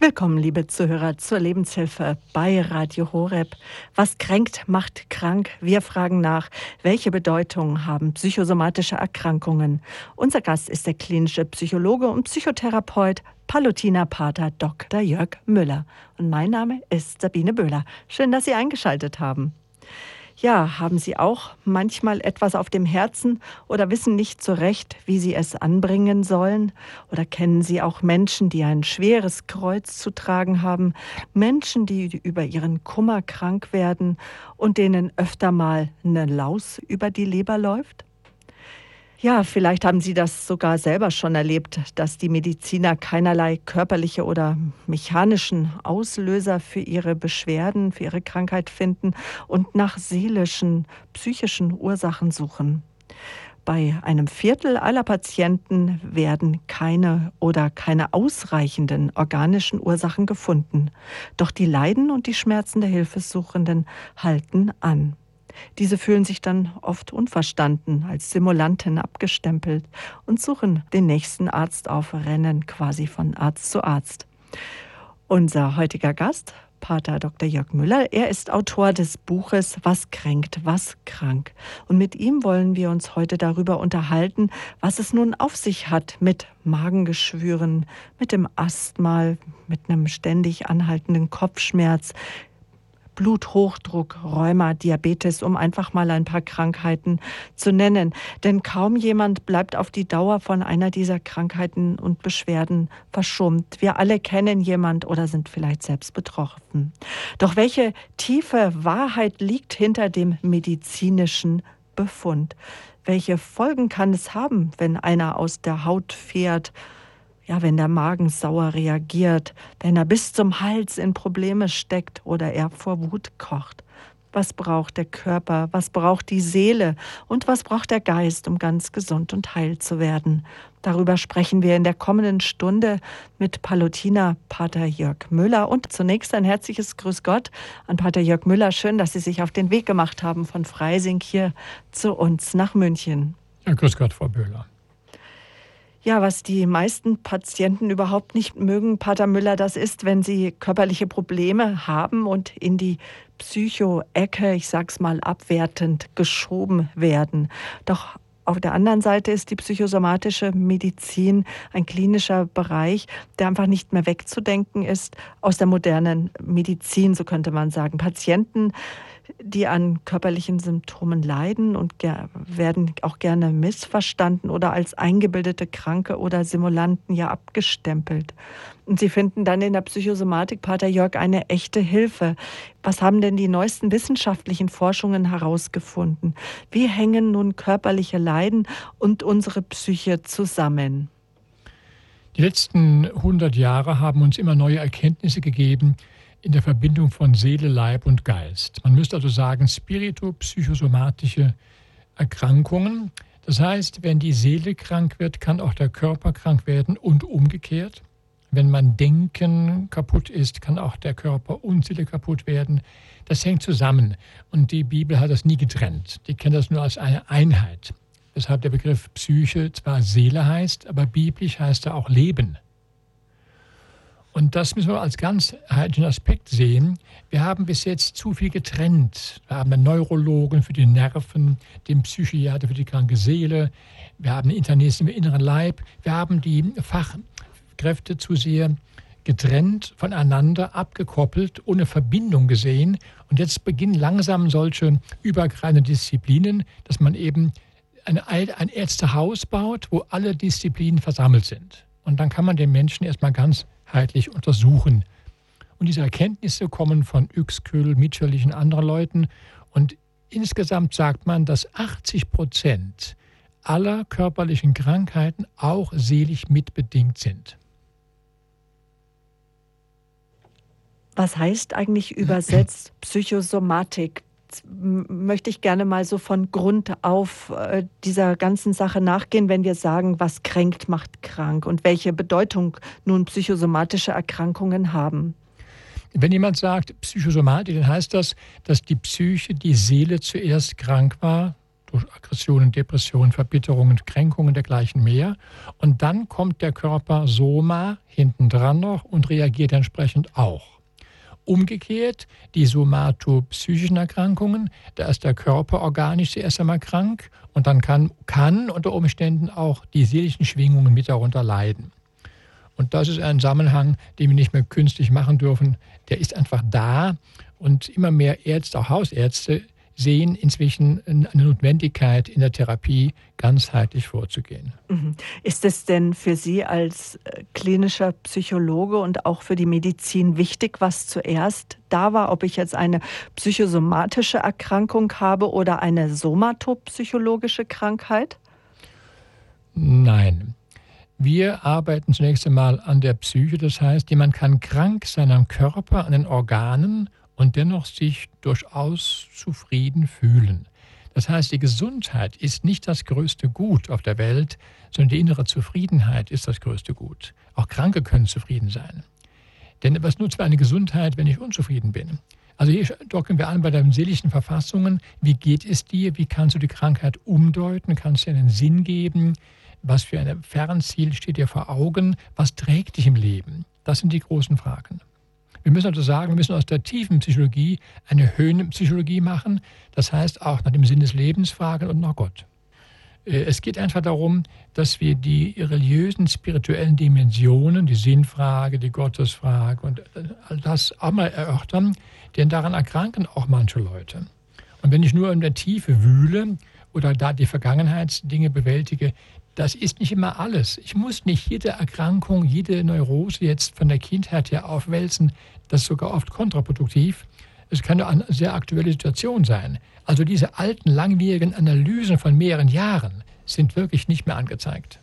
Willkommen, liebe Zuhörer, zur Lebenshilfe bei Radio Horeb. Was kränkt, macht krank. Wir fragen nach, welche Bedeutung haben psychosomatische Erkrankungen? Unser Gast ist der klinische Psychologe und Psychotherapeut Pallottiner Pater Dr. Jörg Müller. Und mein Name ist Sabine Böhler. Schön, dass Sie eingeschaltet haben. Ja, haben Sie auch manchmal etwas auf dem Herzen oder wissen nicht so recht, wie Sie es anbringen sollen? Oder kennen Sie auch Menschen, die ein schweres Kreuz zu tragen haben? Menschen, die über ihren Kummer krank werden und denen öfter mal eine Laus über die Leber läuft? Ja, vielleicht haben Sie das sogar selber schon erlebt, dass die Mediziner keinerlei körperliche oder mechanischen Auslöser für ihre Beschwerden, für ihre Krankheit finden und nach seelischen, psychischen Ursachen suchen. Bei einem Viertel aller Patienten werden keine oder keine ausreichenden organischen Ursachen gefunden. Doch die Leiden und die Schmerzen der Hilfesuchenden halten an. Diese fühlen sich dann oft unverstanden, als Simulanten abgestempelt und suchen den nächsten Arzt auf, rennen quasi von Arzt zu Arzt. Unser heutiger Gast, Pater Dr. Jörg Müller, er ist Autor des Buches Was kränkt, was krank. Und mit ihm wollen wir uns heute darüber unterhalten, was es nun auf sich hat mit Magengeschwüren, mit dem Asthma, mit einem ständig anhaltenden Kopfschmerz, Bluthochdruck, Rheuma, Diabetes, um einfach mal ein paar Krankheiten zu nennen. Denn kaum jemand bleibt auf die Dauer von einer dieser Krankheiten und Beschwerden verschont. Wir alle kennen jemand oder sind vielleicht selbst betroffen. Doch welche tiefe Wahrheit liegt hinter dem medizinischen Befund? Welche Folgen kann es haben, wenn einer aus der Haut fährt? Ja, wenn der Magen sauer reagiert, wenn er bis zum Hals in Probleme steckt oder er vor Wut kocht. Was braucht der Körper, was braucht die Seele und was braucht der Geist, um ganz gesund und heil zu werden? Darüber sprechen wir in der kommenden Stunde mit Pallottiner Pater Jörg Müller. Und zunächst ein herzliches Grüß Gott an Pater Jörg Müller. Schön, dass Sie sich auf den Weg gemacht haben von Freising hier zu uns nach München. Ja, grüß Gott, Frau Böhler. Ja, was die meisten Patienten überhaupt nicht mögen, Pater Müller, das ist, wenn sie körperliche Probleme haben und in die Psycho-Ecke, ich sag's mal abwertend, geschoben werden. Doch auf der anderen Seite ist die psychosomatische Medizin ein klinischer Bereich, der einfach nicht mehr wegzudenken ist aus der modernen Medizin, so könnte man sagen. Patienten, die an körperlichen Symptomen leiden und werden auch gerne missverstanden oder als eingebildete Kranke oder Simulanten ja abgestempelt. Und sie finden dann in der Psychosomatik, Pater Jörg, eine echte Hilfe. Was haben denn die neuesten wissenschaftlichen Forschungen herausgefunden? Wie hängen nun körperliche Leiden und unsere Psyche zusammen? Die letzten 100 Jahre haben uns immer neue Erkenntnisse gegeben in der Verbindung von Seele, Leib und Geist. Man müsste also sagen, spirito-psychosomatische Erkrankungen. Das heißt, wenn die Seele krank wird, kann auch der Körper krank werden und umgekehrt. Wenn mein Denken kaputt ist, kann auch der Körper und Seele kaputt werden. Das hängt zusammen und die Bibel hat das nie getrennt. Die kennt das nur als eine Einheit. Weshalb der Begriff Psyche zwar Seele heißt, aber biblisch heißt er auch Leben. Und das müssen wir als ganzheitlichen Aspekt sehen. Wir haben bis jetzt zu viel getrennt. Wir haben einen Neurologen für die Nerven, den Psychiater für die kranke Seele. Wir haben einen Internisten im inneren Leib. Wir haben die Fachkräfte zu sehr getrennt voneinander, abgekoppelt, ohne Verbindung gesehen. Und jetzt beginnen langsam solche übergreifenden Disziplinen, dass man eben ein Ärztehaus baut, wo alle Disziplinen versammelt sind. Und dann kann man den Menschen erstmal ganzheitlich untersuchen. Und diese Erkenntnisse kommen von Uexküll, Mitscherlich und anderen Leuten. Und insgesamt sagt man, dass 80% aller körperlichen Krankheiten auch seelisch mitbedingt sind. Was heißt eigentlich übersetzt Psychosomatik? Möchte ich gerne mal so von Grund auf dieser ganzen Sache nachgehen, wenn wir sagen, was kränkt, macht krank und welche Bedeutung nun psychosomatische Erkrankungen haben. Wenn jemand sagt Psychosomatik, dann heißt das, dass die Psyche, die Seele zuerst krank war durch Aggressionen, Depressionen, Verbitterungen, Kränkungen, dergleichen mehr. Und dann kommt der Körper Soma hintendran noch und reagiert entsprechend auch. Umgekehrt, die somatopsychischen Erkrankungen, da ist der Körper organisch zuerst einmal krank und dann kann unter Umständen auch die seelischen Schwingungen mit darunter leiden. Und das ist ein Zusammenhang, den wir nicht mehr künstlich machen dürfen. Der ist einfach da und immer mehr Ärzte, auch Hausärzte, sehen inzwischen eine Notwendigkeit, in der Therapie ganzheitlich vorzugehen. Ist es denn für Sie als klinischer Psychologe und auch für die Medizin wichtig, was zuerst da war, ob ich jetzt eine psychosomatische Erkrankung habe oder eine somatopsychologische Krankheit? Nein. Wir arbeiten zunächst einmal an der Psyche, das heißt, jemand kann krank sein am Körper, an den Organen und dennoch sich durchaus zufrieden fühlen. Das heißt, die Gesundheit ist nicht das größte Gut auf der Welt, sondern die innere Zufriedenheit ist das größte Gut. Auch Kranke können zufrieden sein. Denn was nutzt mir eine Gesundheit, wenn ich unzufrieden bin? Also hier docken wir an bei deinen seelischen Verfassungen. Wie geht es dir? Wie kannst du die Krankheit umdeuten? Kannst du dir einen Sinn geben? Was für ein Fernziel steht dir vor Augen? Was trägt dich im Leben? Das sind die großen Fragen. Wir müssen also sagen, wir müssen aus der tiefen Psychologie eine Höhenpsychologie machen. Das heißt auch nach dem Sinn des Lebens fragen und nach Gott. Es geht einfach darum, dass wir die religiösen, spirituellen Dimensionen, die Sinnfrage, die Gottesfrage und all das auch mal erörtern, denn daran erkranken auch manche Leute. Und wenn ich nur in der Tiefe wühle oder da die Vergangenheitsdinge bewältige, das ist nicht immer alles. Ich muss nicht jede Erkrankung, jede Neurose jetzt von der Kindheit her aufwälzen. Das ist sogar oft kontraproduktiv. Es kann eine sehr aktuelle Situation sein. Also diese alten, langwierigen Analysen von mehreren Jahren sind wirklich nicht mehr angezeigt.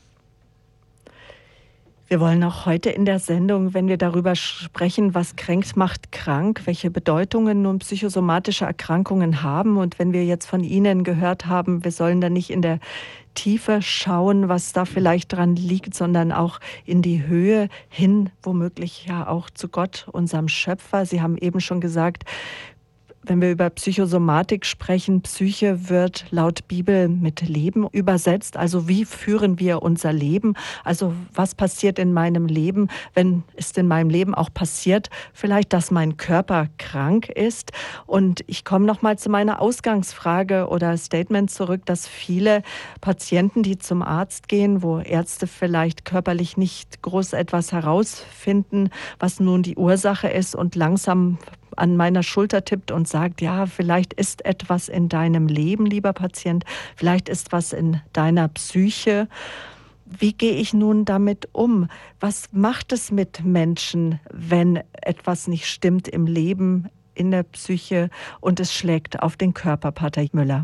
Wir wollen auch heute in der Sendung, wenn wir darüber sprechen, was kränkt, macht krank, welche Bedeutungen nun psychosomatische Erkrankungen haben. Und wenn wir jetzt von Ihnen gehört haben, wir sollen da nicht in der Tiefe schauen, was da vielleicht dran liegt, sondern auch in die Höhe hin, womöglich ja auch zu Gott, unserem Schöpfer. Sie haben eben schon gesagt, wenn wir über Psychosomatik sprechen, Psyche wird laut Bibel mit Leben übersetzt. Also wie führen wir unser Leben? Also was passiert in meinem Leben, wenn es in meinem Leben auch passiert, vielleicht, dass mein Körper krank ist? Und ich komme nochmal zu meiner Ausgangsfrage oder Statement zurück, dass viele Patienten, die zum Arzt gehen, wo Ärzte vielleicht körperlich nicht groß etwas herausfinden, was nun die Ursache ist und langsam an meiner Schulter tippt und sagt, ja, vielleicht ist etwas in deinem Leben, lieber Patient, vielleicht ist was in deiner Psyche. Wie gehe ich nun damit um? Was macht es mit Menschen, wenn etwas nicht stimmt im Leben, in der Psyche und es schlägt auf den Körper, Pater Müller?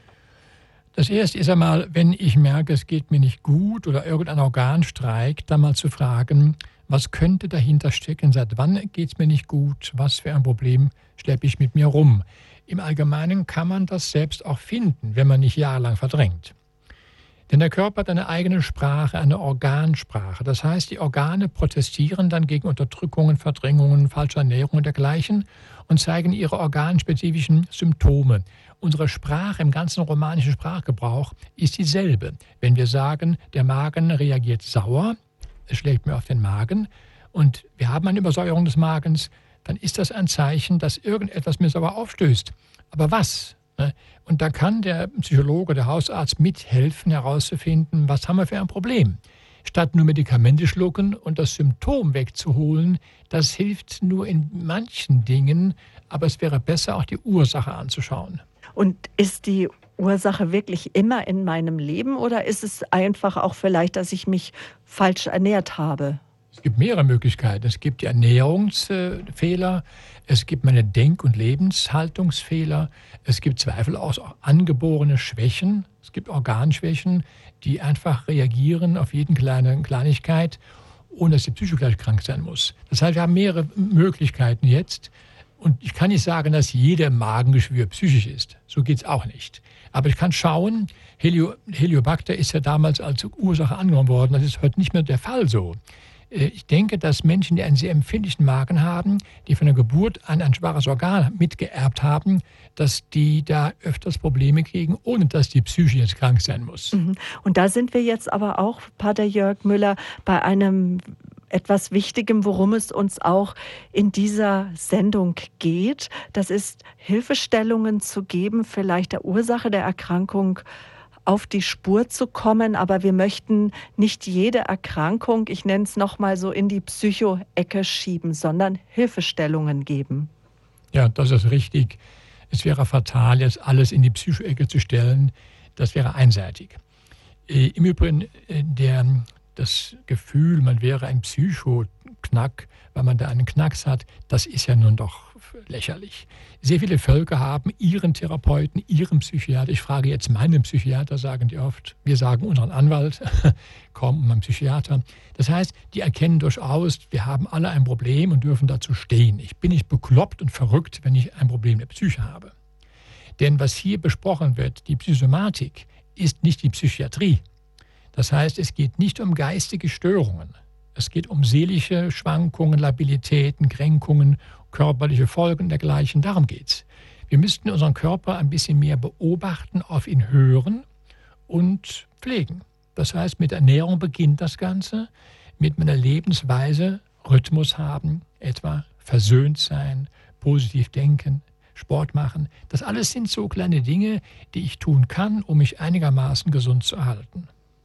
Das Erste ist einmal, wenn ich merke, es geht mir nicht gut oder irgendein Organ streikt, dann mal zu fragen, was könnte dahinter stecken? Seit wann geht es mir nicht gut? Was für ein Problem schleppe ich mit mir rum? Im Allgemeinen kann man das selbst auch finden, wenn man nicht jahrelang verdrängt. Denn der Körper hat eine eigene Sprache, eine Organsprache. Das heißt, die Organe protestieren dann gegen Unterdrückungen, Verdrängungen, falsche Ernährung und dergleichen und zeigen ihre organspezifischen Symptome. Unsere Sprache im ganzen romanischen Sprachgebrauch ist dieselbe. Wenn wir sagen, der Magen reagiert sauer, es schlägt mir auf den Magen und wir haben eine Übersäuerung des Magens, dann ist das ein Zeichen, dass irgendetwas mir sauer aufstößt. Aber was? Und da kann der Psychologe, der Hausarzt mithelfen, herauszufinden, was haben wir für ein Problem. Statt nur Medikamente schlucken und das Symptom wegzuholen, das hilft nur in manchen Dingen, aber es wäre besser, auch die Ursache anzuschauen. Und ist die Ursache wirklich immer in meinem Leben oder ist es einfach auch vielleicht, dass ich mich falsch ernährt habe? Es gibt mehrere Möglichkeiten. Es gibt die Ernährungsfehler, es gibt meine Denk- und Lebenshaltungsfehler, es gibt zweifellos auch angeborene Schwächen, es gibt Organschwächen, die einfach reagieren auf jede kleine Kleinigkeit, ohne dass die Psyche gleich krank sein muss. Das heißt, wir haben mehrere Möglichkeiten jetzt. Und ich kann nicht sagen, dass jeder Magengeschwür psychisch ist. So geht es auch nicht. Aber ich kann schauen, Heliobacter ist ja damals als Ursache angenommen worden. Das ist heute nicht mehr der Fall so. Ich denke, dass Menschen, die einen sehr empfindlichen Magen haben, die von der Geburt an ein schwaches Organ mitgeerbt haben, dass die da öfters Probleme kriegen, ohne dass die Psyche jetzt krank sein muss. Mhm. Und da sind wir jetzt aber auch, Pater Jörg Müller, bei einem etwas Wichtigem, worum es uns auch in dieser Sendung geht. Das ist, Hilfestellungen zu geben, vielleicht der Ursache der Erkrankung auf die Spur zu kommen. Aber wir möchten nicht jede Erkrankung, ich nenne es nochmal so, in die Psycho-Ecke schieben, sondern Hilfestellungen geben. Ja, das ist richtig. Es wäre fatal, jetzt alles in die Psycho-Ecke zu stellen. Das wäre einseitig. Im Übrigen, das Gefühl, man wäre ein Psychoknack, weil man da einen Knacks hat, das ist ja nun doch lächerlich. Sehr viele Völker haben ihren Therapeuten, ihren Psychiater. Ich frage jetzt meinen Psychiater, sagen die oft. Wir sagen unseren Anwalt, kaum meinen Psychiater. Das heißt, die erkennen durchaus, wir haben alle ein Problem und dürfen dazu stehen. Ich bin nicht bekloppt und verrückt, wenn ich ein Problem der Psyche habe. Denn was hier besprochen wird, die Psychosomatik, ist nicht die Psychiatrie. Das heißt, es geht nicht um geistige Störungen. Es geht um seelische Schwankungen, Labilitäten, Kränkungen, körperliche Folgen dergleichen. Darum geht's. Wir müssten unseren Körper ein bisschen mehr beobachten, auf ihn hören und pflegen. Das heißt, mit Ernährung beginnt das Ganze, mit meiner Lebensweise Rhythmus haben, etwa versöhnt sein, positiv denken, Sport machen. Das alles sind so kleine Dinge, die ich tun kann, um mich einigermaßen gesund zu erhalten.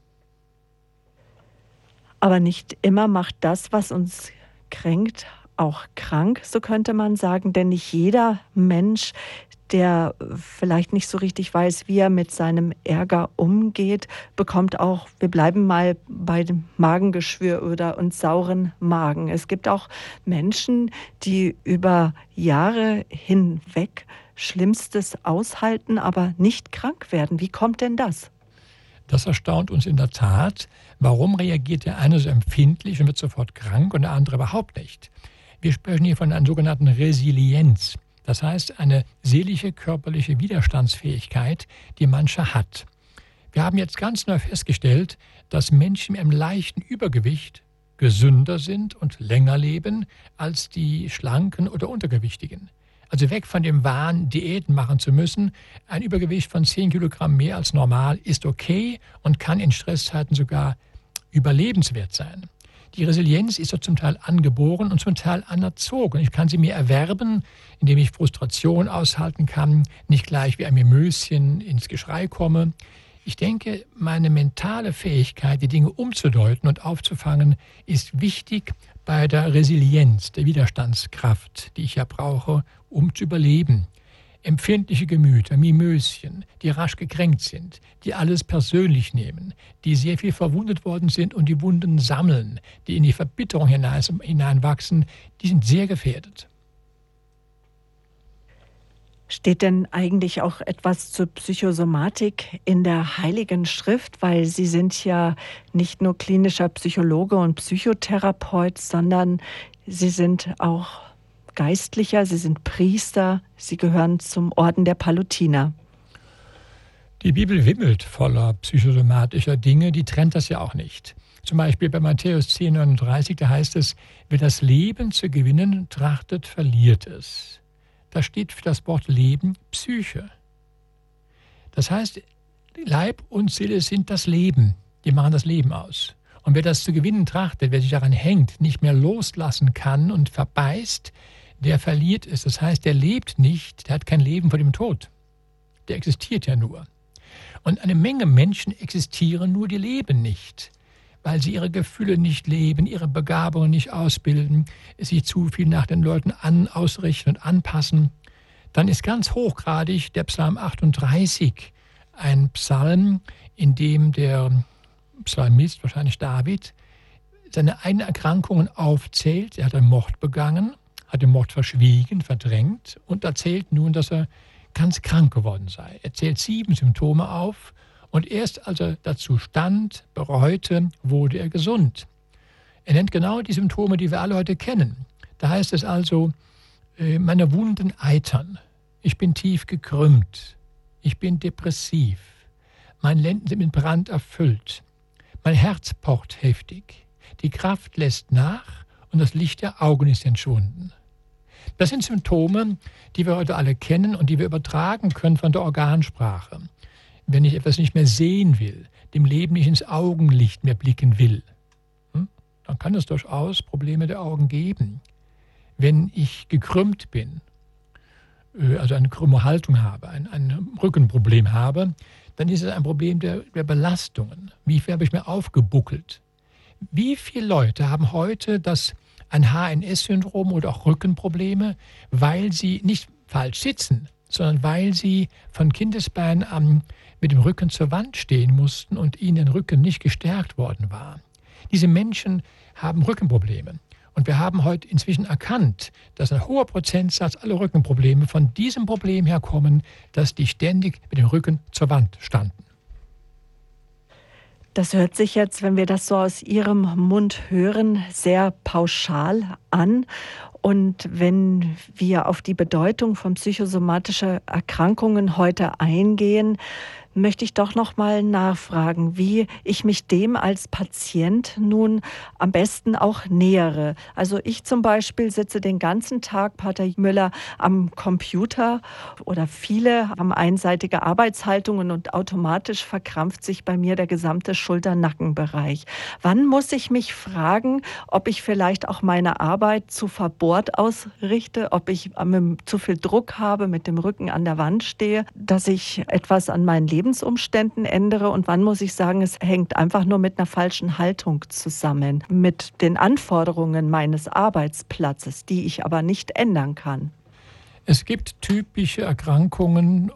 Aber nicht immer macht das, was uns kränkt, auch krank, so könnte man sagen. Denn nicht jeder Mensch, der vielleicht nicht so richtig weiß, wie er mit seinem Ärger umgeht, bekommt auch, wir bleiben mal bei dem Magengeschwür und sauren Magen. Es gibt auch Menschen, die über Jahre hinweg Schlimmstes aushalten, aber nicht krank werden. Wie kommt denn das? Das erstaunt uns in der Tat. Warum reagiert der eine so empfindlich und wird sofort krank und der andere überhaupt nicht? Wir sprechen hier von einer sogenannten Resilienz. Das heißt, eine seelische, körperliche Widerstandsfähigkeit, die mancher hat. Wir haben jetzt ganz neu festgestellt, dass Menschen mit einem leichten Übergewicht gesünder sind und länger leben als die Schlanken oder Untergewichtigen. Also weg von dem Wahn, Diäten machen zu müssen. Ein Übergewicht von 10 Kilogramm mehr als normal ist okay und kann in Stresszeiten sogar überlebenswert sein. Die Resilienz ist ja zum Teil angeboren und zum Teil anerzogen. Ich kann sie mir erwerben, indem ich Frustration aushalten kann, nicht gleich wie ein Mimöschen ins Geschrei komme. Ich denke, meine mentale Fähigkeit, die Dinge umzudeuten und aufzufangen, ist wichtig bei der Resilienz, der Widerstandskraft, die ich ja brauche, um zu überleben. Empfindliche Gemüter, Mimöschen, die rasch gekränkt sind, die alles persönlich nehmen, die sehr viel verwundet worden sind und die Wunden sammeln, die in die Verbitterung hineinwachsen, die sind sehr gefährdet. Steht denn eigentlich auch etwas zur Psychosomatik in der Heiligen Schrift? Weil Sie sind ja nicht nur klinischer Psychologe und Psychotherapeut, sondern Sie sind auch Geistlicher, Sie sind Priester, Sie gehören zum Orden der Palutiner. Die Bibel wimmelt voller psychosomatischer Dinge, die trennt das ja auch nicht. Zum Beispiel bei Matthäus 10,39, da heißt es, wer das Leben zu gewinnen trachtet, verliert es. Da steht für das Wort Leben Psyche. Das heißt, Leib und Seele sind das Leben, die machen das Leben aus. Und wer das zu gewinnen trachtet, wer sich daran hängt, nicht mehr loslassen kann und verbeißt, der verliert es. Das heißt, der lebt nicht, der hat kein Leben vor dem Tod. Der existiert ja nur. Und eine Menge Menschen existieren nur, die leben nicht, weil sie ihre Gefühle nicht leben, ihre Begabungen nicht ausbilden, sich zu viel nach den Leuten ausrichten und anpassen. Dann ist ganz hochgradig der Psalm 38 ein Psalm, in dem der Psalmist, wahrscheinlich David, seine eigenen Erkrankungen aufzählt. Er hat einen Mord begangen, hat den Mord verschwiegen, verdrängt und erzählt nun, dass er ganz krank geworden sei. Er zählt 7 Symptome auf und erst als er dazu stand, bereute, wurde er gesund. Er nennt genau die Symptome, die wir alle heute kennen. Da heißt es also, meine Wunden eitern, ich bin tief gekrümmt, ich bin depressiv, meine Lenden sind mit Brand erfüllt, mein Herz pocht heftig, Die Kraft lässt nach und das Licht der Augen ist entschwunden. Das sind Symptome, die wir heute alle kennen und die wir übertragen können von der Organsprache. Wenn ich etwas nicht mehr sehen will, dem Leben nicht ins Augenlicht mehr blicken will, dann kann es durchaus Probleme der Augen geben. Wenn ich gekrümmt bin, also eine krumme Haltung habe, ein Rückenproblem habe, dann ist es ein Problem der Belastungen. Wie viel habe ich mir aufgebuckelt? Wie viele Leute haben heute ein HNS-Syndrom oder auch Rückenprobleme, weil sie nicht falsch sitzen, sondern weil sie von Kindesbeinen an mit dem Rücken zur Wand stehen mussten und ihnen der Rücken nicht gestärkt worden war. Diese Menschen haben Rückenprobleme. Und wir haben heute inzwischen erkannt, dass ein hoher Prozentsatz aller Rückenprobleme von diesem Problem herkommen, dass die ständig mit dem Rücken zur Wand standen. Das hört sich jetzt, wenn wir das so aus Ihrem Mund hören, sehr pauschal an. Und wenn wir auf die Bedeutung von psychosomatischen Erkrankungen heute eingehen, möchte ich doch noch mal nachfragen, wie ich mich dem als Patient nun am besten auch nähere. Also ich zum Beispiel sitze den ganzen Tag, Pater Müller, am Computer oder viele haben einseitige Arbeitshaltungen und automatisch verkrampft sich bei mir der gesamte Schulter-Nackenbereich. Wann muss ich mich fragen, ob ich vielleicht auch meine Arbeit zu verbohrt ausrichte, ob ich zu viel Druck habe, mit dem Rücken an der Wand stehe, dass ich etwas an meinen Lebensumständen ändere und wann muss ich sagen, es hängt einfach nur mit einer falschen Haltung zusammen, mit den Anforderungen meines Arbeitsplatzes, die ich aber nicht ändern kann. Es gibt typische Erkrankungen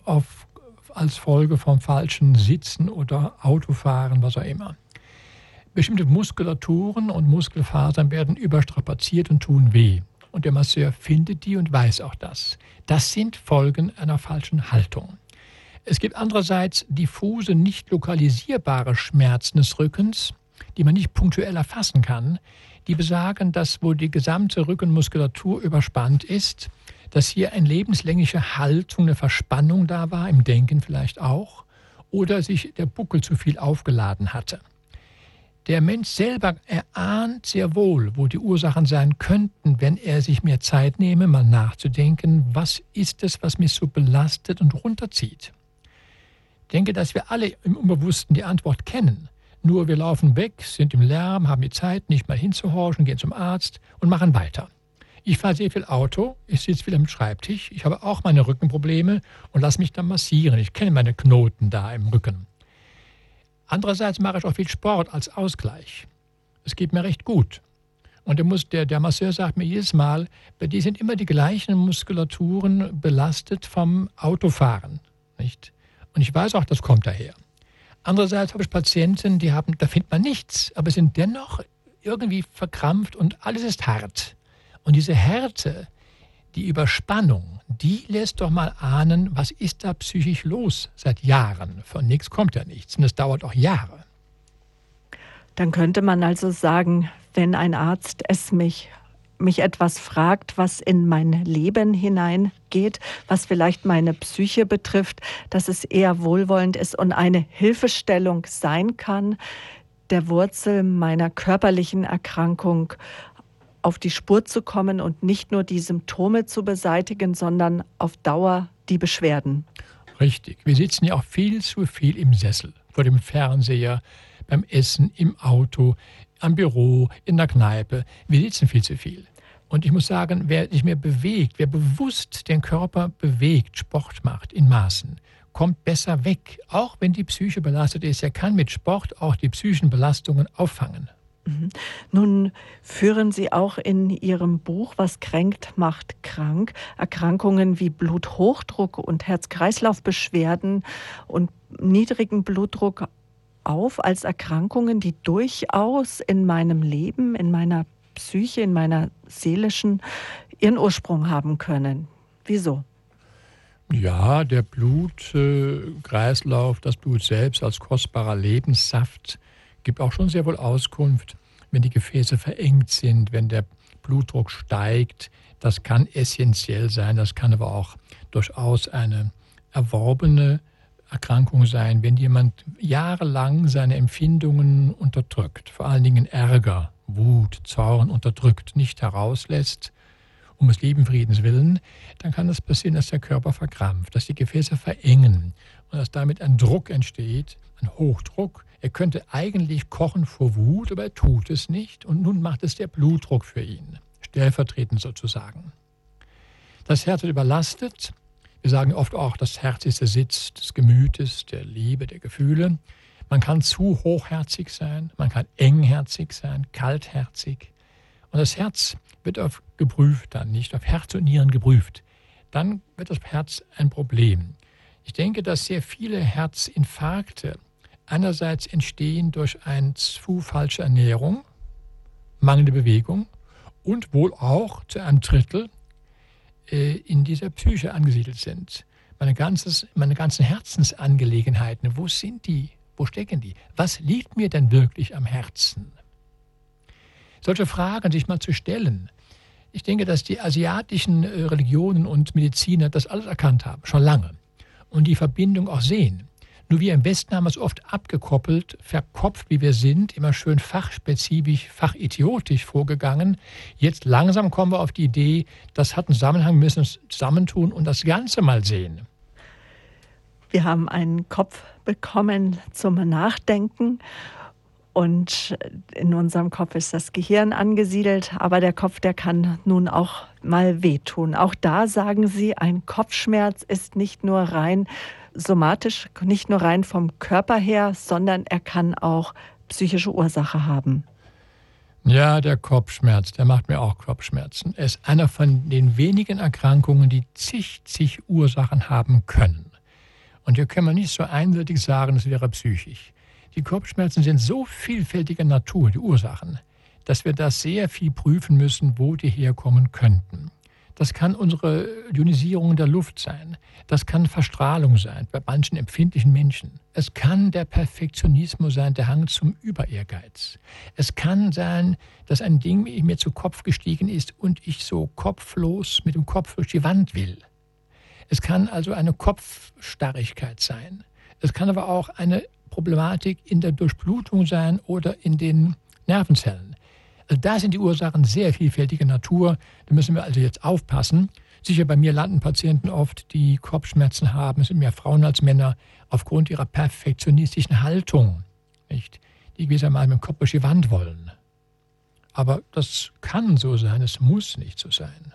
als Folge vom falschen Sitzen oder Autofahren, was auch immer. Bestimmte Muskulaturen und Muskelfasern werden überstrapaziert und tun weh. Und der Masseur findet die und weiß auch das. Das sind Folgen einer falschen Haltung. Es gibt andererseits diffuse, nicht lokalisierbare Schmerzen des Rückens, die man nicht punktuell erfassen kann, die besagen, dass wohl die gesamte Rückenmuskulatur überspannt ist, dass hier eine lebenslängliche Haltung, eine Verspannung da war, im Denken vielleicht auch, oder sich der Buckel zu viel aufgeladen hatte. Der Mensch selber erahnt sehr wohl, wo die Ursachen sein könnten, wenn er sich mehr Zeit nehme, mal nachzudenken, was ist es, was mich so belastet und runterzieht. Ich denke, dass wir alle im Unbewussten die Antwort kennen. Nur wir laufen weg, sind im Lärm, haben die Zeit, nicht mal hinzuhorchen, gehen zum Arzt und machen weiter. Ich fahre sehr viel Auto, ich sitze viel am Schreibtisch, ich habe auch meine Rückenprobleme und lasse mich dann massieren. Ich kenne meine Knoten da im Rücken. Andererseits mache ich auch viel Sport als Ausgleich. Es geht mir recht gut. Und der Masseur sagt mir jedes Mal, bei dir sind immer die gleichen Muskulaturen belastet vom Autofahren. Nicht? Und ich weiß auch, das kommt daher. Andererseits habe ich Patienten, da findet man nichts, aber sind dennoch irgendwie verkrampft und alles ist hart. Und diese Härte, die Überspannung, die lässt doch mal ahnen, was ist da psychisch los seit Jahren. Von nichts kommt ja nichts und es dauert auch Jahre. Dann könnte man also sagen, wenn ein Arzt mich etwas fragt, was in mein Leben hineingeht, was vielleicht meine Psyche betrifft, dass es eher wohlwollend ist und eine Hilfestellung sein kann, der Wurzel meiner körperlichen Erkrankung auf die Spur zu kommen und nicht nur die Symptome zu beseitigen, sondern auf Dauer die Beschwerden. Richtig. Wir sitzen ja auch viel zu viel im Sessel, vor dem Fernseher, beim Essen, im Auto, am Büro, in der Kneipe. Wir sitzen viel zu viel. Und ich muss sagen, wer sich mehr bewegt, wer bewusst den Körper bewegt, Sport macht in Maßen, kommt besser weg. Auch wenn die Psyche belastet ist, er kann mit Sport auch die psychischen Belastungen auffangen. Nun führen Sie auch in Ihrem Buch "Was kränkt, macht krank" Erkrankungen wie Bluthochdruck und Herz-Kreislauf-Beschwerden und niedrigen Blutdruck auf als Erkrankungen, die durchaus in meinem Leben, in meiner Psyche, in meiner seelischen ihren Ursprung haben können. Wieso? Ja, der Blutkreislauf, das Blut selbst als kostbarer Lebenssaft gibt auch schon sehr wohl Auskunft, wenn die Gefäße verengt sind, wenn der Blutdruck steigt. Das kann essentiell sein, das kann aber auch durchaus eine erworbene Erkrankung sein, wenn jemand jahrelang seine Empfindungen unterdrückt, vor allen Dingen Ärger Wut, Zorn unterdrückt, nicht herauslässt, um des lieben Friedens willen, dann kann es passieren, dass der Körper verkrampft, dass die Gefäße verengen und dass damit ein Druck entsteht, ein Hochdruck. Er könnte eigentlich kochen vor Wut, aber er tut es nicht und nun macht es der Blutdruck für ihn, stellvertretend sozusagen. Das Herz wird überlastet. Wir sagen oft auch, das Herz ist der Sitz des Gemütes, der Liebe, der Gefühle. Man kann zu hochherzig sein, man kann engherzig sein, kaltherzig. Und das Herz wird geprüft dann, nicht auf Herz und Nieren geprüft. Dann wird das Herz ein Problem. Ich denke, dass sehr viele Herzinfarkte einerseits entstehen durch eine zu falsche Ernährung, mangelnde Bewegung und wohl auch zu einem Drittel in dieser Psyche angesiedelt sind. Meine ganzen Herzensangelegenheiten, wo sind die? Wo stecken die? Was liegt mir denn wirklich am Herzen? Solche Fragen sich mal zu stellen. Ich denke, dass die asiatischen Religionen und Mediziner das alles erkannt haben, schon lange. Und die Verbindung auch sehen. Nur wir im Westen haben es oft abgekoppelt, verkopft, wie wir sind, immer schön fachspezifisch, fachidiotisch vorgegangen. Jetzt langsam kommen wir auf die Idee, das hat einen Zusammenhang, wir müssen uns zusammentun und das Ganze mal sehen. Wir haben einen Kopf bekommen zum Nachdenken und in unserem Kopf ist das Gehirn angesiedelt, aber der Kopf, der kann nun auch mal wehtun. Auch da sagen Sie, ein Kopfschmerz ist nicht nur rein somatisch, nicht nur rein vom Körper her, sondern er kann auch psychische Ursache haben. Ja, der Kopfschmerz, der macht mir auch Kopfschmerzen. Er ist einer von den wenigen Erkrankungen, die zig Ursachen haben können. Und hier können wir nicht so eindeutig sagen, es wäre psychisch. Die Kopfschmerzen sind so vielfältiger Natur, die Ursachen, dass wir das sehr viel prüfen müssen, wo die herkommen könnten. Das kann unsere Ionisierung der Luft sein. Das kann Verstrahlung sein bei manchen empfindlichen Menschen. Es kann der Perfektionismus sein, der Hang zum Überehrgeiz. Es kann sein, dass ein Ding mir zu Kopf gestiegen ist und ich so kopflos mit dem Kopf durch die Wand will. Es kann also eine Kopfstarrigkeit sein. Es kann aber auch eine Problematik in der Durchblutung sein oder in den Nervenzellen. Also da sind die Ursachen sehr vielfältiger Natur. Da müssen wir also jetzt aufpassen. Sicher, bei mir landen Patienten oft, die Kopfschmerzen haben. Es sind mehr Frauen als Männer aufgrund ihrer perfektionistischen Haltung, nicht? Die gewissermaßen mit dem Kopf durch die Wand wollen. Aber das kann so sein, es muss nicht so sein.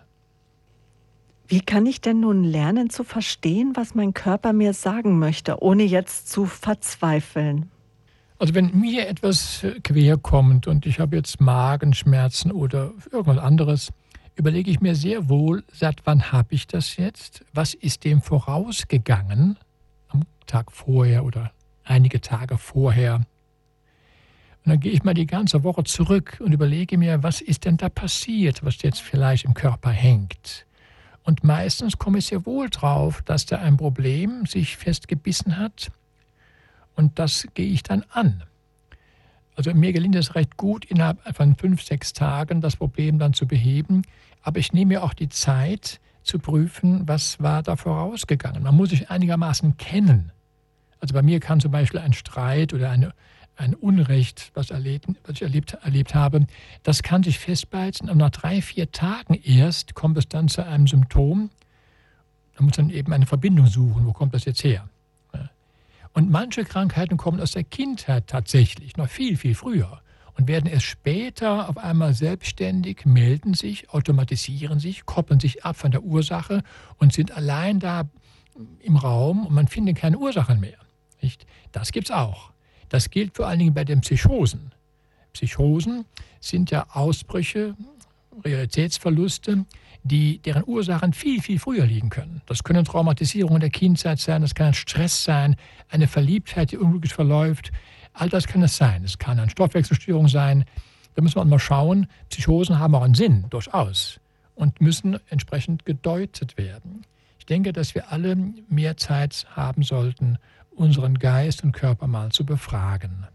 Wie kann ich denn nun lernen zu verstehen, was mein Körper mir sagen möchte, ohne jetzt zu verzweifeln? Also wenn mir etwas quer kommt und ich habe jetzt Magenschmerzen oder irgendwas anderes, überlege ich mir sehr wohl, seit wann habe ich das jetzt? Was ist dem vorausgegangen? Am Tag vorher oder einige Tage vorher. Und dann gehe ich mal die ganze Woche zurück und überlege mir, was ist denn da passiert, was jetzt vielleicht im Körper hängt. Und meistens komme ich sehr wohl drauf, dass da ein Problem sich festgebissen hat. Und das gehe ich dann an. Also mir gelingt es recht gut, innerhalb von 5-6 Tagen das Problem dann zu beheben. Aber ich nehme mir auch die Zeit zu prüfen, was war da vorausgegangen. Man muss sich einigermaßen kennen. Also bei mir kann zum Beispiel ein Streit oder ein Unrecht, was ich erlebt habe, das kann sich festbeißen. Und nach 3-4 Tagen erst kommt es dann zu einem Symptom. Da muss man eben eine Verbindung suchen. Wo kommt das jetzt her? Und manche Krankheiten kommen aus der Kindheit tatsächlich, noch viel früher und werden erst später auf einmal selbstständig, melden sich, automatisieren sich, koppeln sich ab von der Ursache und sind allein da im Raum und man findet keine Ursachen mehr. Nicht? Das gibt's auch. Das gilt vor allen Dingen bei den Psychosen. Psychosen sind ja Ausbrüche, Realitätsverluste, deren Ursachen viel früher liegen können. Das können Traumatisierungen der Kindheit sein, das kann ein Stress sein, eine Verliebtheit, die unglücklich verläuft. All das kann es sein. Es kann eine Stoffwechselstörung sein. Da müssen wir mal schauen. Psychosen haben auch einen Sinn, durchaus, und müssen entsprechend gedeutet werden. Ich denke, dass wir alle mehr Zeit haben sollten, unseren Geist und Körper mal zu befragen.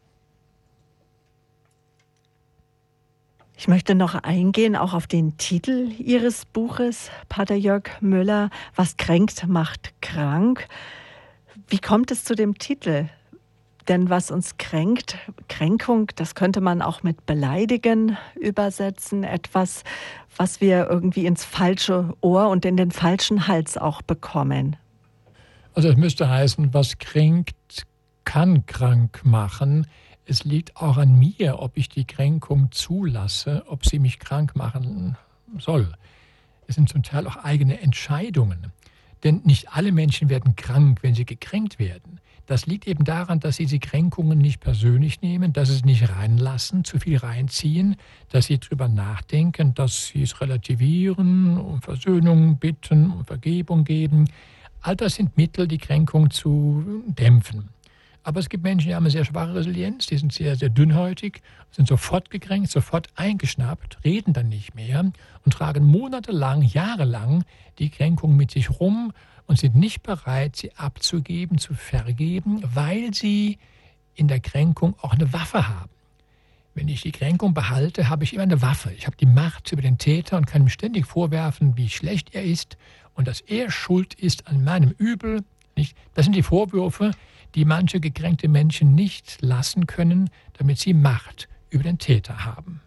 Ich möchte noch eingehen, auch auf den Titel Ihres Buches, Pater Jörg Müller, Was kränkt, macht krank. Wie kommt es zu dem Titel? denn was uns kränkt, Kränkung, das könnte man auch mit beleidigen übersetzen. Etwas, was wir irgendwie ins falsche Ohr und in den falschen Hals auch bekommen. Also es müsste heißen, was kränkt, kann krank machen. Es liegt auch an mir, ob ich die Kränkung zulasse, ob sie mich krank machen soll. Es sind zum Teil auch eigene Entscheidungen. Denn nicht alle Menschen werden krank, wenn sie gekränkt werden. Das liegt eben daran, dass sie die Kränkungen nicht persönlich nehmen, dass sie es nicht reinlassen, zu viel reinziehen, dass sie darüber nachdenken, dass sie es relativieren, um Versöhnung bitten, um Vergebung geben. All das sind Mittel, die Kränkung zu dämpfen. Aber es gibt Menschen, die haben eine sehr schwache Resilienz, die sind sehr, sehr dünnhäutig, sind sofort gekränkt, sofort eingeschnappt, reden dann nicht mehr und tragen monatelang, jahrelang die Kränkung mit sich rum und sind nicht bereit, sie abzugeben, zu vergeben, weil sie in der Kränkung auch eine Waffe haben. Wenn ich die Kränkung behalte, habe ich immer eine Waffe. Ich habe die Macht über den Täter und kann ihm ständig vorwerfen, wie schlecht er ist und dass er schuld ist an meinem Übel. Nicht? Das sind die Vorwürfe, die manche gekränkte Menschen nicht lassen können, damit sie Macht über den Täter haben.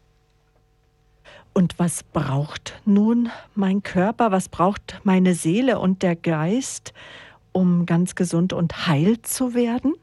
Und was braucht nun mein Körper, was braucht meine Seele und der Geist, um ganz gesund und heil zu werden?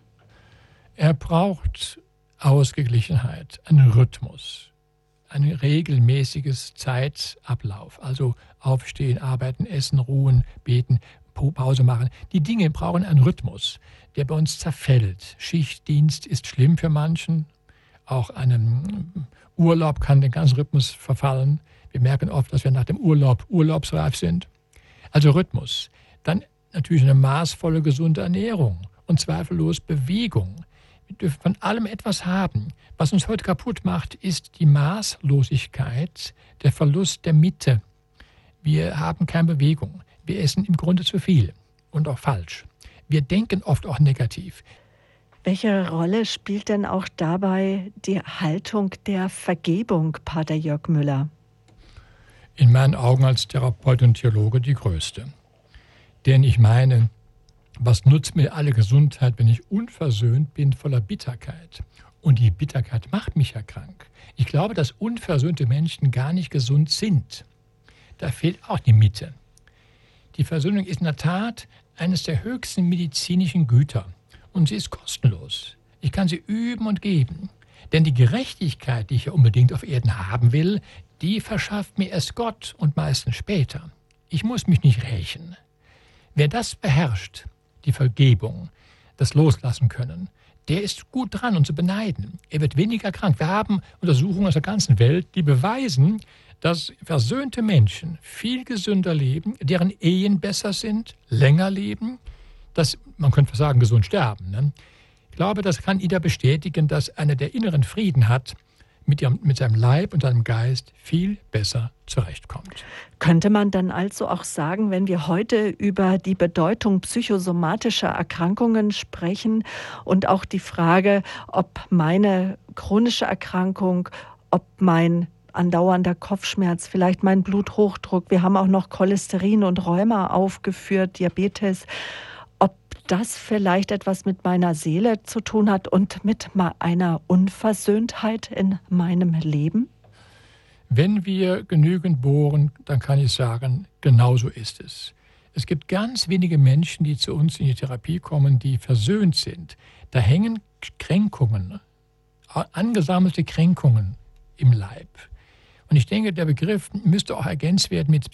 Er braucht Ausgeglichenheit, einen Rhythmus, ein regelmäßiges Zeitablauf, also aufstehen, arbeiten, essen, ruhen, beten, Pause machen. Die Dinge brauchen einen Rhythmus, der bei uns zerfällt. Schichtdienst ist schlimm für manchen. Auch ein Urlaub kann den ganzen Rhythmus verfallen. Wir merken oft, dass wir nach dem Urlaub urlaubsreif sind. Also Rhythmus. Dann natürlich eine maßvolle, gesunde Ernährung und zweifellos Bewegung. Wir dürfen von allem etwas haben. Was uns heute kaputt macht, ist die Maßlosigkeit, der Verlust der Mitte. Wir haben keine Bewegung. Wir essen im Grunde zu viel und auch falsch. Wir denken oft auch negativ. Welche Rolle spielt denn auch dabei die Haltung der Vergebung, Pater Jörg Müller? In meinen Augen als Therapeut und Theologe die größte. Denn ich meine, was nutzt mir alle Gesundheit, wenn ich unversöhnt bin, voller Bitterkeit? Und die Bitterkeit macht mich ja krank. Ich glaube, dass unversöhnte Menschen gar nicht gesund sind. Da fehlt auch die Mitte. Die Versöhnung ist in der Tat eines der höchsten medizinischen Güter. Und sie ist kostenlos. Ich kann sie üben und geben. Denn die Gerechtigkeit, die ich ja unbedingt auf Erden haben will, die verschafft mir erst Gott und meistens später. Ich muss mich nicht rächen. Wer das beherrscht, die Vergebung, das Loslassen können, der ist gut dran und zu beneiden. Er wird weniger krank. Wir haben Untersuchungen aus der ganzen Welt, die beweisen, dass versöhnte Menschen viel gesünder leben, deren Ehen besser sind, länger leben, dass, man könnte sagen, gesund sterben. Ne? Ich glaube, das kann jeder bestätigen, dass einer, der inneren Frieden hat, mit seinem Leib und seinem Geist viel besser zurechtkommt. Könnte man dann also auch sagen, wenn wir heute über die Bedeutung psychosomatischer Erkrankungen sprechen und auch die Frage, ob meine chronische Erkrankung, ob mein andauernder Kopfschmerz, vielleicht mein Bluthochdruck, wir haben auch noch Cholesterin und Rheuma aufgeführt, Diabetes, ob das vielleicht etwas mit meiner Seele zu tun hat und mit einer Unversöhntheit in meinem Leben? Wenn wir genügend bohren, dann kann ich sagen, genauso ist es. Es gibt ganz wenige Menschen, die zu uns in die Therapie kommen, die versöhnt sind. Da hängen Kränkungen, angesammelte Kränkungen im Leib. Und ich denke, der Begriff müsste auch ergänzt werden mit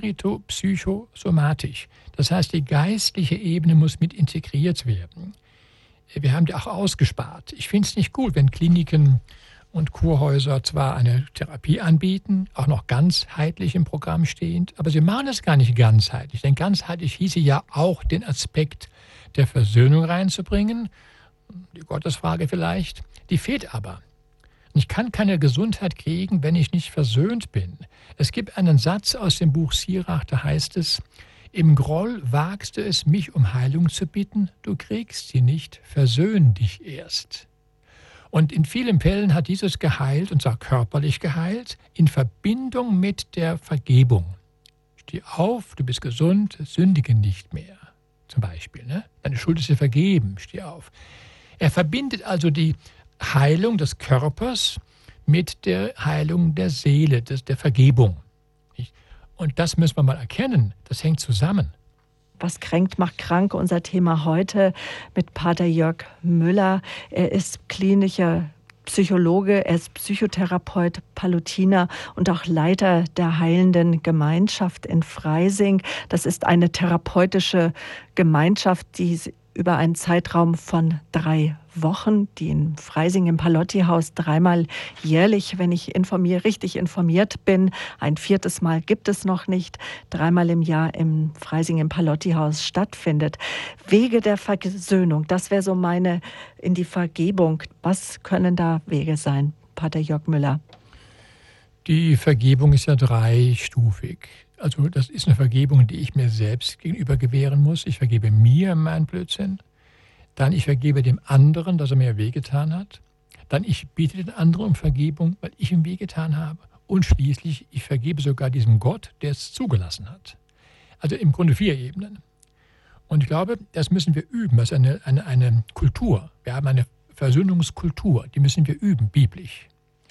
psychosomatisch. Das heißt, die geistliche Ebene muss mit integriert werden. Wir haben die auch ausgespart. Ich finde es nicht gut, wenn Kliniken und Kurhäuser zwar eine Therapie anbieten, auch noch ganzheitlich im Programm stehend, aber sie machen es gar nicht ganzheitlich. Denn ganzheitlich hieße ja auch den Aspekt der Versöhnung reinzubringen. Die Gottesfrage vielleicht, die fehlt aber. Ich kann keine Gesundheit kriegen, wenn ich nicht versöhnt bin. Es gibt einen Satz aus dem Buch Sirach, da heißt es, im Groll wagst du es, mich um Heilung zu bitten, du kriegst sie nicht, versöhn dich erst. Und in vielen Fällen hat dieses geheilt, und zwar körperlich geheilt, in Verbindung mit der Vergebung. Steh auf, du bist gesund, sündige nicht mehr, zum Beispiel. Ne? Deine Schuld ist dir vergeben, steh auf. Er verbindet also die Heilung des Körpers mit der Heilung der Seele, der Vergebung. Und das müssen wir mal erkennen, das hängt zusammen. Was kränkt, macht krank. Unser Thema heute mit Pater Jörg Müller. Er ist klinischer Psychologe, er ist Psychotherapeut, Palutiner und auch Leiter der Heilenden Gemeinschaft in Freising. Das ist eine therapeutische Gemeinschaft, die über einen Zeitraum von 3 Wochen, die in Freising im Palotti-Haus 3-mal jährlich, wenn ich richtig informiert bin, ein 4. Mal gibt es noch nicht, 3-mal im Jahr im Freising im Palotti-Haus stattfindet. Wege der Versöhnung, das wäre so meine in die Vergebung. Was können da Wege sein, Pater Jörg Müller? Die Vergebung ist ja 3-stufig. Also das ist eine Vergebung, die ich mir selbst gegenüber gewähren muss. Ich vergebe mir meinen Blödsinn. Dann ich vergebe dem anderen, dass er mir wehgetan hat. Dann ich biete den anderen um Vergebung, weil ich ihm wehgetan habe. Und schließlich, ich vergebe sogar diesem Gott, der es zugelassen hat. Also im Grunde 4 Ebenen. Und ich glaube, das müssen wir üben. Das ist eine Kultur. Wir haben eine Versöhnungskultur, die müssen wir üben, biblisch.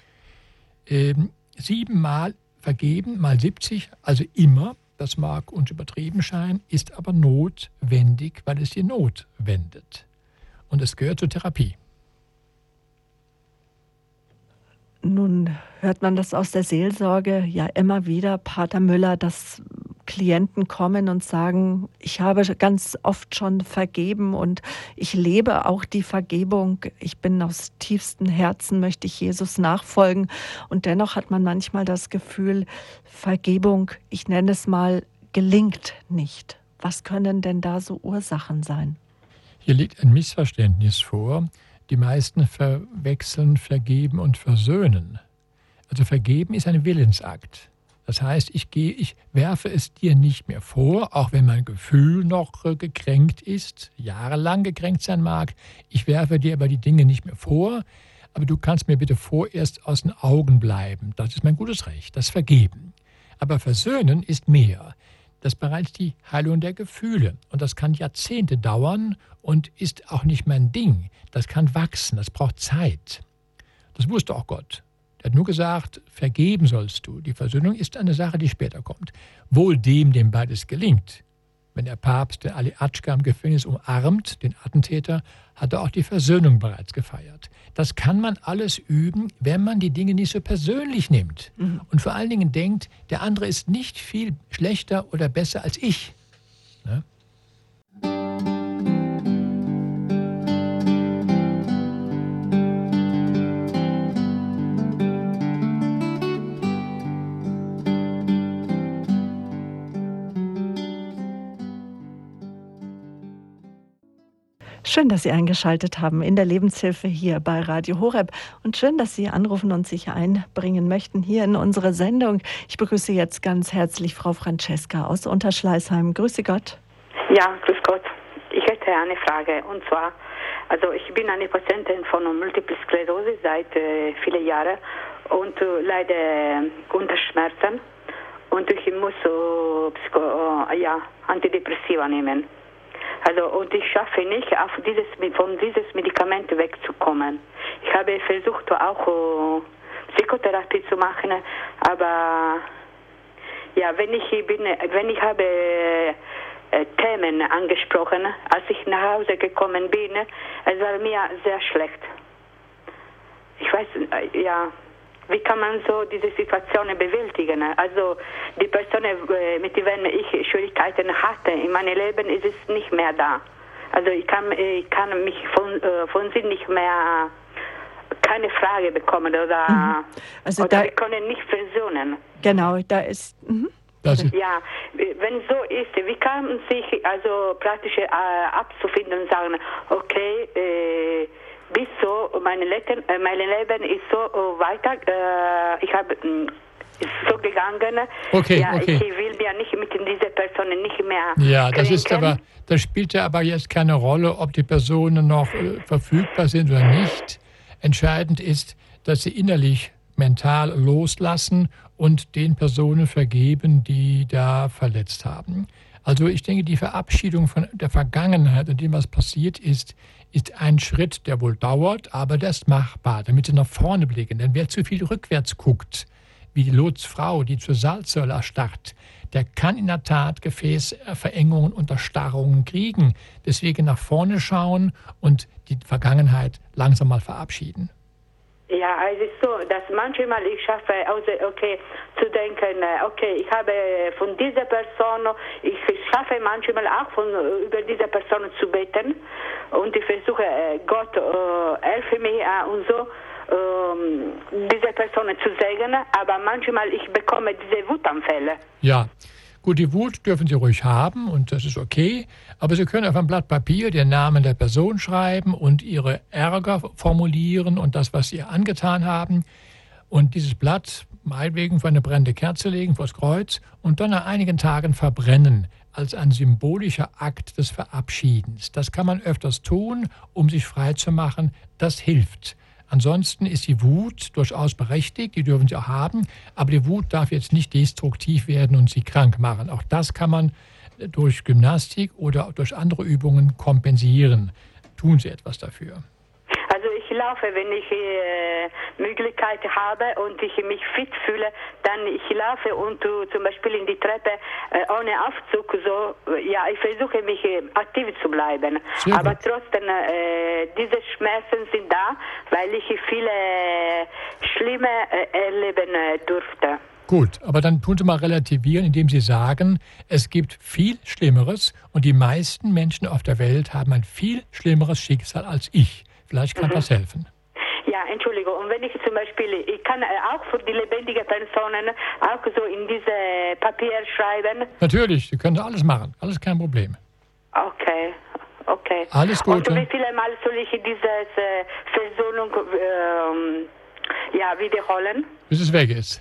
7-mal vergeben, mal 70, also immer, das mag uns übertrieben scheinen, ist aber notwendig, weil es die Not wendet. Und es gehört zur Therapie. Nun hört man das aus der Seelsorge ja immer wieder, Pater Müller, dass Klienten kommen und sagen, ich habe ganz oft schon vergeben und ich lebe auch die Vergebung. Ich bin aus tiefstem Herzen, möchte ich Jesus nachfolgen. Und dennoch hat man manchmal das Gefühl, Vergebung, ich nenne es mal, gelingt nicht. Was können denn da so Ursachen sein? Hier liegt ein Missverständnis vor. Die meisten verwechseln Vergeben und Versöhnen. Also Vergeben ist ein Willensakt. Das heißt, ich werfe es dir nicht mehr vor, auch wenn mein Gefühl noch gekränkt ist, jahrelang gekränkt sein mag. Ich werfe dir aber die Dinge nicht mehr vor, aber du kannst mir bitte vorerst aus den Augen bleiben. Das ist mein gutes Recht, das Vergeben. Aber Versöhnen ist mehr. Das ist bereits die Heilung der Gefühle. Und das kann Jahrzehnte dauern und ist auch nicht mein Ding. Das kann wachsen, das braucht Zeit. Das wusste auch Gott. Er hat nur gesagt, vergeben sollst du. Die Versöhnung ist eine Sache, die später kommt. Wohl dem beides gelingt. Wenn der Papst den Ali Atschka im Gefängnis umarmt, den Attentäter, hat er auch die Versöhnung bereits gefeiert. Das kann man alles üben, wenn man die Dinge nicht so persönlich nimmt. Und vor allen Dingen denkt, der andere ist nicht viel schlechter oder besser als ich. Ne? Schön, dass Sie eingeschaltet haben in der Lebenshilfe hier bei Radio Horeb und schön, dass Sie anrufen und sich einbringen möchten hier in unsere Sendung. Ich begrüße jetzt ganz herzlich Frau Francesca aus Unterschleißheim. Grüße Gott. Ja, grüß Gott. Ich hätte eine Frage und zwar, also ich bin eine Patientin von Multiple Sklerose seit vielen Jahren und leide unter Schmerzen und ich muss Antidepressiva nehmen. Also, und ich schaffe nicht, von dieses Medikament wegzukommen. Ich habe versucht, auch Psychotherapie zu machen, aber ja, wenn ich habe Themen angesprochen, als ich nach Hause gekommen bin, es war mir sehr schlecht. Ich weiß, wie kann man so diese Situationen bewältigen? Also die Personen, mit denen ich Schwierigkeiten hatte in meinem Leben, ist es nicht mehr da. Also ich kann mich von sie nicht mehr keine Frage bekommen oder wir können nicht versöhnen. Genau, da ist... Ja, wenn so ist, wie kann man sich also praktisch abzufinden und sagen, okay, bis so, mein Leben ist so weiter, ich habe ist so gegangen. Okay. Ich will mir nicht mit dieser Person nicht mehr Ja, das spielt ja aber jetzt keine Rolle, ob die Personen noch verfügbar sind oder nicht. Entscheidend ist, dass sie innerlich mental loslassen und den Personen vergeben, die da verletzt haben. Also ich denke, die Verabschiedung von der Vergangenheit und dem, was passiert ist ein Schritt, der wohl dauert, aber der ist machbar, damit sie nach vorne blicken. Denn wer zu viel rückwärts guckt, wie die Lots Frau, die zur Salzsäule erstarrt, der kann in der Tat Gefäßverengungen und Erstarrungen kriegen. Deswegen nach vorne schauen und die Vergangenheit langsam mal verabschieden. Ja, es ist so, dass manchmal ich schaffe, zu denken, ich habe von dieser Person, ich schaffe manchmal auch über diese Person zu beten und ich versuche, Gott, helfe mir und so, diese Person zu segnen, aber manchmal ich bekomme diese Wutanfälle. Ja. Gut, die Wut dürfen Sie ruhig haben und das ist okay, aber Sie können auf ein Blatt Papier den Namen der Person schreiben und Ihre Ärger formulieren und das, was Sie ihr angetan haben. Und dieses Blatt meinetwegen vor eine brennende Kerze legen, vors Kreuz und dann nach einigen Tagen verbrennen als ein symbolischer Akt des Verabschiedens. Das kann man öfters tun, um sich frei zu machen. Das hilft. Ansonsten ist die Wut durchaus berechtigt, die dürfen Sie auch haben, aber die Wut darf jetzt nicht destruktiv werden und Sie krank machen. Auch das kann man durch Gymnastik oder durch andere Übungen kompensieren. Tun Sie etwas dafür. Also ich laufe, wenn ich Möglichkeit habe und ich mich fit fühle, dann ich laufe und zum Beispiel in die Treppe ohne Aufzug, ich versuche mich aktiv zu bleiben. Sehr aber gut. trotzdem, diese Schmerzen sind da, weil ich viele Schlimme erleben durfte. Gut, aber dann tun Sie mal relativieren, indem Sie sagen, es gibt viel Schlimmeres und die meisten Menschen auf der Welt haben ein viel schlimmeres Schicksal als ich. Vielleicht kann das helfen. Ja, Entschuldigung. Und wenn ich zum Beispiel, ich kann auch für die lebendigen Personen auch so in diese Papier schreiben. Natürlich, Sie können alles machen. Alles kein Problem. Okay. Alles Gute. Und wie viele Mal soll ich diese Versöhnung wiederholen? Bis es weg ist.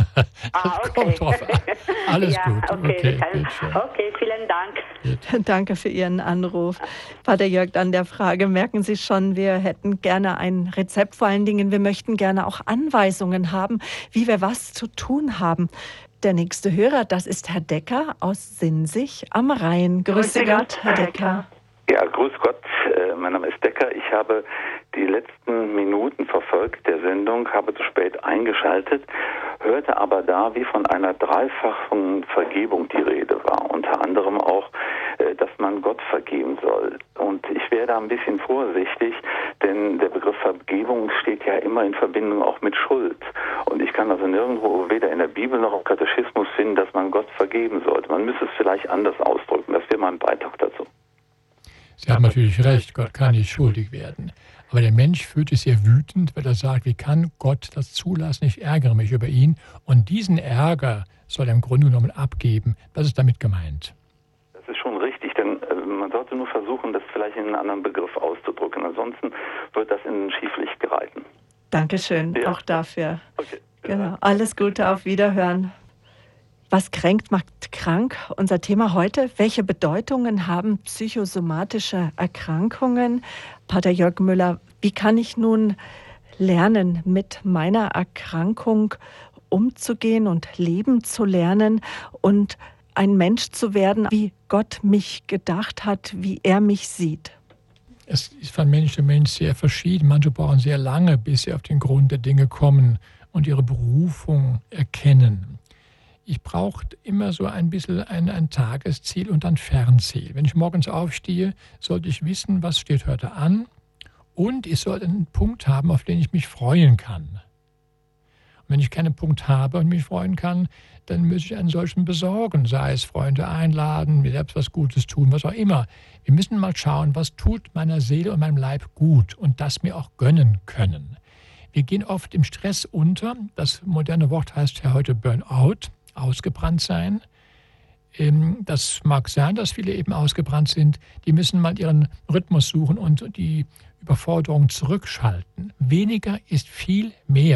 Das kommt drauf an. Alles gut. Okay, vielen Dank. Danke für Ihren Anruf. Pater Jörg, an der Frage, merken Sie schon, wir hätten gerne ein Rezept, vor allen Dingen, wir möchten gerne auch Anweisungen haben, wie wir was zu tun haben. Der nächste Hörer, das ist Herr Decker aus Sinzig am Rhein. Grüße Gott, Herr Decker. Ja, grüß Gott, mein Name ist Decker. Ich habe die letzten Minuten verfolgt der Sendung, habe zu spät eingeschaltet, hörte aber da, wie von einer dreifachen Vergebung die Rede war. Unter anderem auch, dass man Gott vergeben soll. Und ich wäre da ein bisschen vorsichtig, denn der Begriff Vergebung steht ja immer in Verbindung auch mit Schuld. Und ich kann also nirgendwo, weder in der Bibel noch im Katechismus finden, dass man Gott vergeben sollte. Man müsste es vielleicht anders ausdrücken. Das wäre mein Beitrag dazu. Sie haben natürlich recht, Gott kann nicht schuldig werden. Aber der Mensch fühlt es sehr wütend, weil er sagt, wie kann Gott das zulassen? Ich ärgere mich über ihn. Und diesen Ärger soll er im Grunde genommen abgeben. Das ist damit gemeint. Das ist schon richtig, denn man sollte nur versuchen, das vielleicht in einen anderen Begriff auszudrücken. Ansonsten wird das in ein Schieflicht geraten. Dankeschön, Ja. auch dafür. Okay. Genau. Alles Gute, auf Wiederhören. Was kränkt, macht krank. Unser Thema heute: Welche Bedeutungen haben psychosomatische Erkrankungen? Pater Jörg Müller, wie kann ich nun lernen, mit meiner Erkrankung umzugehen und leben zu lernen und ein Mensch zu werden, wie Gott mich gedacht hat, wie er mich sieht? Es ist von Mensch zu Mensch sehr verschieden. Manche brauchen sehr lange, bis sie auf den Grund der Dinge kommen und ihre Berufung erkennen. Ich brauche immer so ein bisschen ein Tagesziel und ein Fernziel. Wenn ich morgens aufstehe, sollte ich wissen, was steht heute an. Und ich sollte einen Punkt haben, auf den ich mich freuen kann. Und wenn ich keinen Punkt habe und mich freuen kann, dann muss ich einen solchen besorgen. Sei es Freunde einladen, mir selbst was Gutes tun, was auch immer. Wir müssen mal schauen, was tut meiner Seele und meinem Leib gut und das mir auch gönnen können. Wir gehen oft im Stress unter. Das moderne Wort heißt ja heute Burnout. Ausgebrannt sein. Das mag sein, dass viele eben ausgebrannt sind. Die müssen mal ihren Rhythmus suchen und die Überforderung zurückschalten. Weniger ist viel mehr.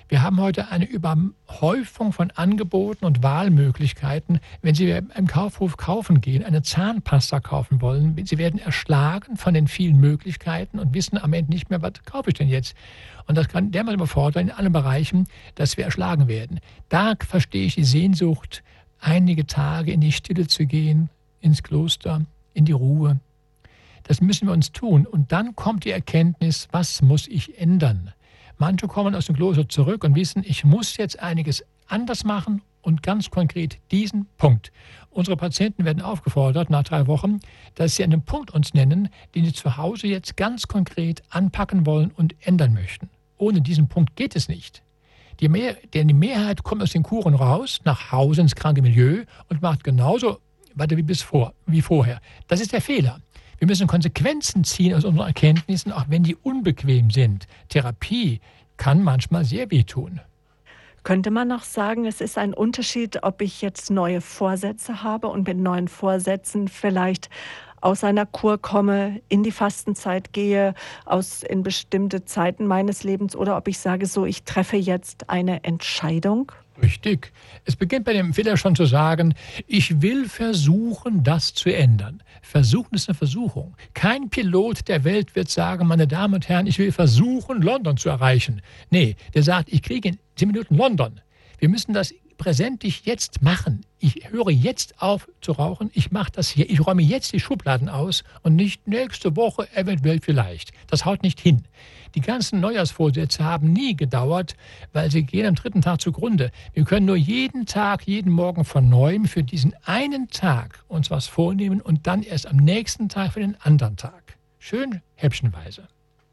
Wir haben heute eine Überhäufung von Angeboten und Wahlmöglichkeiten. Wenn Sie im Kaufhof kaufen gehen, eine Zahnpasta kaufen wollen, Sie werden erschlagen von den vielen Möglichkeiten und wissen am Ende nicht mehr, was kaufe ich denn jetzt? Und das kann dermal überfordern in allen Bereichen, dass wir erschlagen werden. Da verstehe ich die Sehnsucht, einige Tage in die Stille zu gehen, ins Kloster, in die Ruhe. Das müssen wir uns tun. Und dann kommt die Erkenntnis, was muss ich ändern? Manche kommen aus dem Kloster zurück und wissen, ich muss jetzt einiges anders machen und ganz konkret diesen Punkt. Unsere Patienten werden aufgefordert, nach 3 Wochen, dass sie einen Punkt uns nennen, den sie zu Hause jetzt ganz konkret anpacken wollen und ändern möchten. Ohne diesen Punkt geht es nicht. Die Mehrheit kommt aus den Kuren raus, nach Hause ins kranke Milieu und macht genauso weiter wie vorher. Das ist der Fehler. Wir müssen Konsequenzen ziehen aus unseren Erkenntnissen, auch wenn die unbequem sind. Therapie kann manchmal sehr wehtun. Könnte man noch sagen, es ist ein Unterschied, ob ich jetzt neue Vorsätze habe und mit neuen Vorsätzen vielleicht aus einer Kur komme, in die Fastenzeit gehe, in bestimmte Zeiten meines Lebens, oder ob ich sage so, ich treffe jetzt eine Entscheidung? Richtig. Es beginnt bei dem Fehler schon zu sagen, ich will versuchen, das zu ändern. Versuchen ist eine Versuchung. Kein Pilot der Welt wird sagen, meine Damen und Herren, ich will versuchen, London zu erreichen. Nee, der sagt, ich kriege in 10 Minuten London. Wir müssen das präsentlich jetzt machen. Ich höre jetzt auf zu rauchen, ich mache das hier. Ich räume jetzt die Schubladen aus und nicht nächste Woche, eventuell vielleicht. Das haut nicht hin. Die ganzen Neujahrsvorsätze haben nie gedauert, weil sie gehen am 3. Tag zugrunde. Wir können nur jeden Tag, jeden Morgen von Neuem für diesen einen Tag uns was vornehmen und dann erst am nächsten Tag für den anderen Tag. Schön häppchenweise.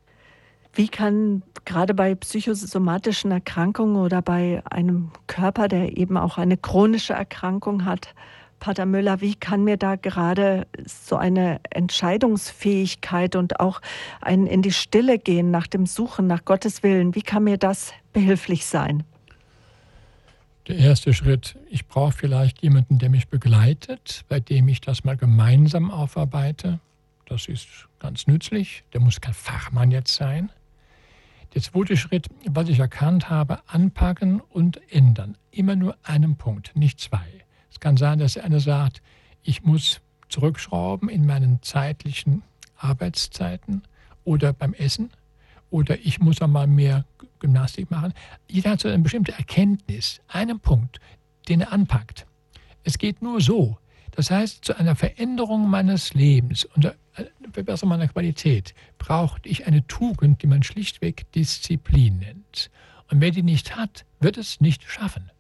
Wie kann gerade bei psychosomatischen Erkrankungen oder bei einem Körper, der eben auch eine chronische Erkrankung hat, Pater Müller, wie kann mir da gerade so eine Entscheidungsfähigkeit und auch ein in die Stille gehen nach dem Suchen nach Gottes Willen, wie kann mir das behilflich sein? Der erste Schritt, ich brauche vielleicht jemanden, der mich begleitet, bei dem ich das mal gemeinsam aufarbeite. Das ist ganz nützlich, der muss kein Fachmann jetzt sein. Der zweite Schritt, was ich erkannt habe, anpacken und ändern. Immer nur einen Punkt, nicht 2. Es kann sein, dass einer sagt, ich muss zurückschrauben in meinen zeitlichen Arbeitszeiten oder beim Essen oder ich muss einmal mehr Gymnastik machen. Jeder hat so eine bestimmte Erkenntnis, einen Punkt, den er anpackt. Es geht nur so. Das heißt, zu einer Veränderung meines Lebens und einer Verbesserung meiner Qualität brauchte ich eine Tugend, die man schlichtweg Disziplin nennt. Und wer die nicht hat, wird es nicht schaffen.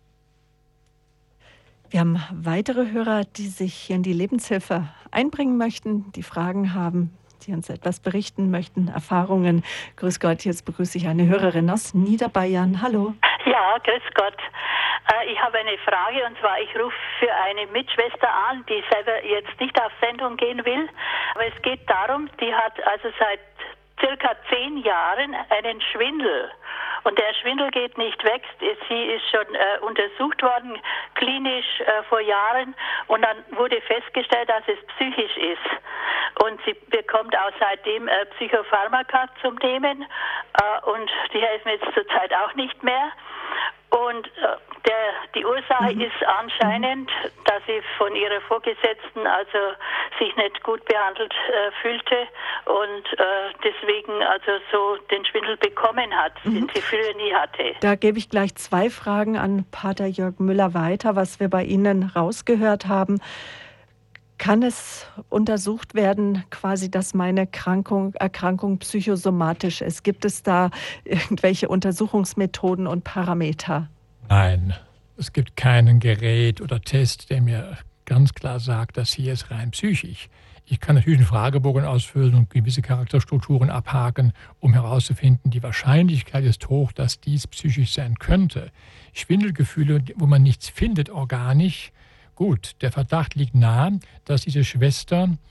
Wir haben weitere Hörer, die sich hier in die Lebenshilfe einbringen möchten, die Fragen haben, die uns etwas berichten möchten, Erfahrungen. Grüß Gott, jetzt begrüße ich eine Hörerin aus Niederbayern. Hallo. Ja, grüß Gott. Ich habe eine Frage, und zwar, ich rufe für eine Mitschwester an, die selber jetzt nicht auf Sendung gehen will. Aber es geht darum, die hat also seit circa 10 Jahren einen Schwindel. Und der Schwindel geht nicht weg. Sie ist schon untersucht worden, klinisch vor Jahren. Und dann wurde festgestellt, dass es psychisch ist. Und sie bekommt auch seitdem Psychopharmaka zum Nehmen. Und die helfen jetzt zurzeit auch nicht mehr. Und die Ursache ist anscheinend, dass sie von ihrer Vorgesetzten also sich nicht gut behandelt fühlte und deswegen also so den Schwindel bekommen hat, den sie früher nie hatte. Da gebe ich gleich 2 Fragen an Pater Jörg Müller weiter, was wir bei Ihnen rausgehört haben. Kann es untersucht werden, quasi, dass meine Erkrankung psychosomatisch ist? Gibt es da irgendwelche Untersuchungsmethoden und Parameter? Nein, es gibt keinen Gerät oder Test, der mir ganz klar sagt, das hier ist rein psychisch. Ich kann natürlich einen Fragebogen ausfüllen und gewisse Charakterstrukturen abhaken, um herauszufinden, die Wahrscheinlichkeit ist hoch, dass dies psychisch sein könnte. Schwindelgefühle, wo man nichts findet organisch, gut, der Verdacht liegt nahe, dass diese Schwester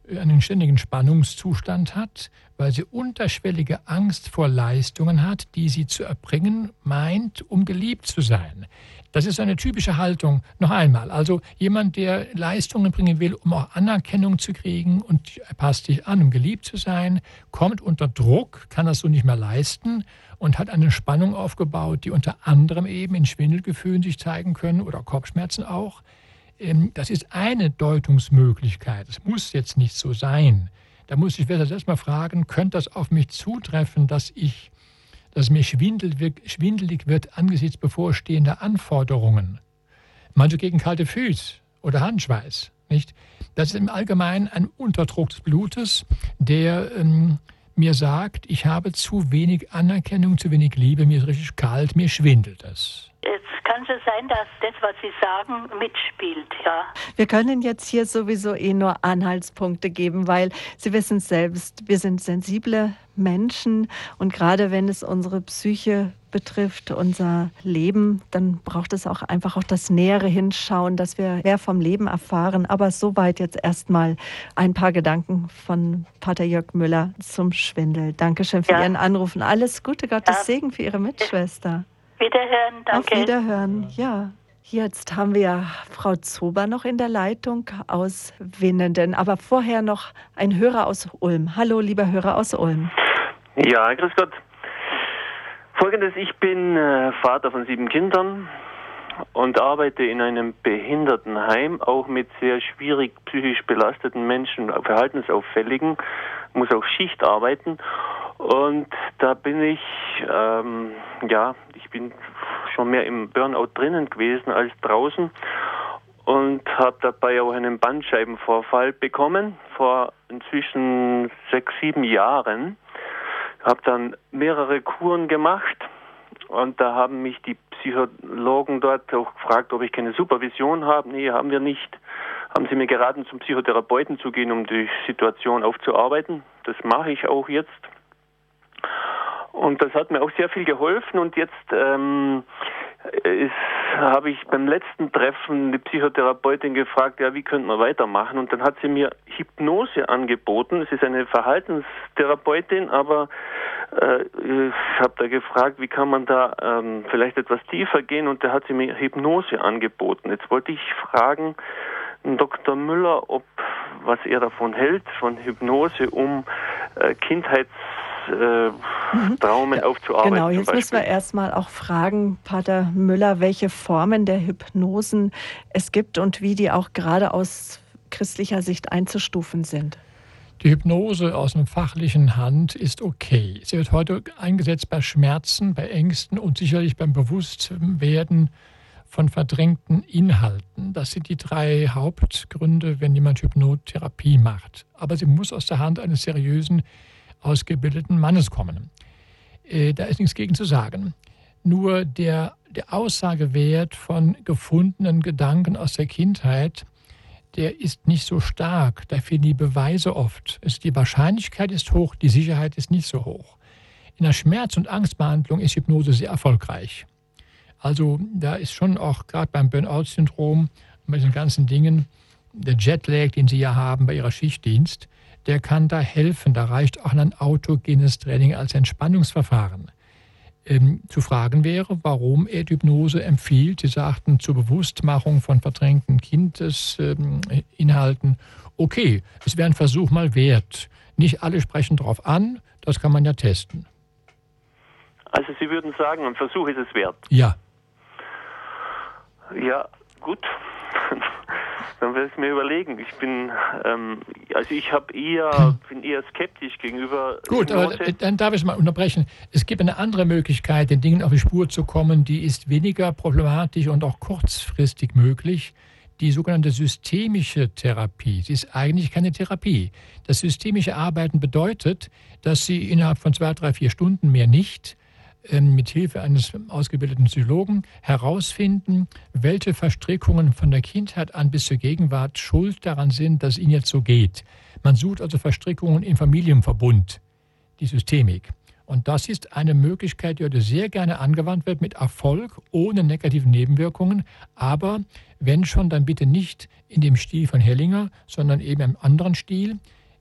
einen ständigen Spannungszustand hat, weil sie unterschwellige Angst vor Leistungen hat, die sie zu erbringen meint, um geliebt zu sein. Das ist eine typische Haltung, noch einmal. Also jemand, der Leistungen bringen will, um auch Anerkennung zu kriegen und er passt sich an, um geliebt zu sein, kommt unter Druck, kann das so nicht mehr leisten und hat eine Spannung aufgebaut, die unter anderem eben in Schwindelgefühlen sich zeigen können oder Kopfschmerzen auch. Das ist eine Deutungsmöglichkeit. Es muss jetzt nicht so sein. Da muss ich selbst mal fragen, könnte das auf mich zutreffen, dass mir schwindelig wird angesichts bevorstehender Anforderungen. Manche gegen kalte Füße oder Handschweiß. Nicht? Das ist im Allgemeinen ein Unterdruck des Blutes, der mir sagt, ich habe zu wenig Anerkennung, zu wenig Liebe, mir ist richtig kalt, mir schwindelt es. Es kann so sein, dass das, was Sie sagen, mitspielt, ja. Wir können jetzt hier sowieso nur Anhaltspunkte geben, weil Sie wissen selbst, wir sind sensible Menschen und gerade wenn es unsere Psyche betrifft, unser Leben, dann braucht es auch einfach auch das nähere Hinschauen, dass wir mehr vom Leben erfahren. Aber soweit jetzt erstmal ein paar Gedanken von Pater Jörg Müller zum Schwindel. Dankeschön für Ihren Anruf und alles Gute, Gottes Segen für Ihre Mitschwester. Wiederhören, danke. Auf Wiederhören, ja. Jetzt haben wir Frau Zober noch in der Leitung aus Winnenden, aber vorher noch ein Hörer aus Ulm. Hallo, lieber Hörer aus Ulm. Ja, grüß Gott. Folgendes, ich bin Vater von 7 Kindern und arbeite in einem Behindertenheim, auch mit sehr schwierig psychisch belasteten Menschen, verhaltensauffälligen, muss auch Schicht arbeiten. Und da bin ich, ich bin schon mehr im Burnout drinnen gewesen als draußen und habe dabei auch einen Bandscheibenvorfall bekommen vor inzwischen 6, 7 Jahren. Habe dann mehrere Kuren gemacht und da haben mich die Psychologen dort auch gefragt, ob ich keine Supervision habe. Nee, haben wir nicht. Haben sie mir geraten, zum Psychotherapeuten zu gehen, um die Situation aufzuarbeiten. Das mache ich auch jetzt. Und das hat mir auch sehr viel geholfen und jetzt habe ich beim letzten Treffen die Psychotherapeutin gefragt, ja, wie könnte man weitermachen? Und dann hat sie mir Hypnose angeboten. Es ist eine Verhaltenstherapeutin, aber ich habe da gefragt, wie kann man da vielleicht etwas tiefer gehen? Und da hat sie mir Hypnose angeboten. Jetzt wollte ich fragen, Dr. Müller, was er davon hält, von Hypnose, um Traumen aufzuarbeiten. Genau, jetzt müssen wir erstmal auch fragen, Pater Müller, welche Formen der Hypnosen es gibt und wie die auch gerade aus christlicher Sicht einzustufen sind. Die Hypnose aus einer fachlichen Hand ist okay. Sie wird heute eingesetzt bei Schmerzen, bei Ängsten und sicherlich beim Bewusstwerden von verdrängten Inhalten. Das sind die 3 Hauptgründe, wenn jemand Hypnotherapie macht. Aber sie muss aus der Hand eines seriösen, ausgebildeten Mannes kommen. Da ist nichts gegen zu sagen. Nur der Aussagewert von gefundenen Gedanken aus der Kindheit, der ist nicht so stark. Da fehlen die Beweise oft. Die Wahrscheinlichkeit ist hoch, die Sicherheit ist nicht so hoch. In der Schmerz- und Angstbehandlung ist Hypnose sehr erfolgreich. Also da ist schon auch gerade beim Burnout-Syndrom und bei diesen ganzen Dingen, der Jetlag, den Sie ja haben bei Ihrer Schichtdienst, der kann da helfen. Da reicht auch ein autogenes Training als Entspannungsverfahren. Zu fragen wäre, warum er die Hypnose empfiehlt. Sie sagten zur Bewusstmachung von verdrängten Kindesinhalten. Okay, es wäre ein Versuch mal wert. Nicht alle sprechen drauf an, das kann man ja testen. Also Sie würden sagen, ein Versuch ist es wert? Ja. Ja, gut. Dann werde ich mir überlegen. Ich bin, bin eher skeptisch gegenüber. Gut, aber dann darf ich mal unterbrechen. Es gibt eine andere Möglichkeit, den Dingen auf die Spur zu kommen, die ist weniger problematisch und auch kurzfristig möglich. Die sogenannte systemische Therapie. Sie ist eigentlich keine Therapie. Das systemische Arbeiten bedeutet, dass Sie innerhalb von 2, 3, 4 Stunden, mehr nicht, mit Hilfe eines ausgebildeten Psychologen herausfinden, welche Verstrickungen von der Kindheit an bis zur Gegenwart schuld daran sind, dass es Ihnen jetzt so geht. Man sucht also Verstrickungen im Familienverbund, die Systemik. Und das ist eine Möglichkeit, die heute sehr gerne angewandt wird, mit Erfolg, ohne negativen Nebenwirkungen. Aber wenn schon, dann bitte nicht in dem Stil von Hellinger, sondern eben im anderen Stil.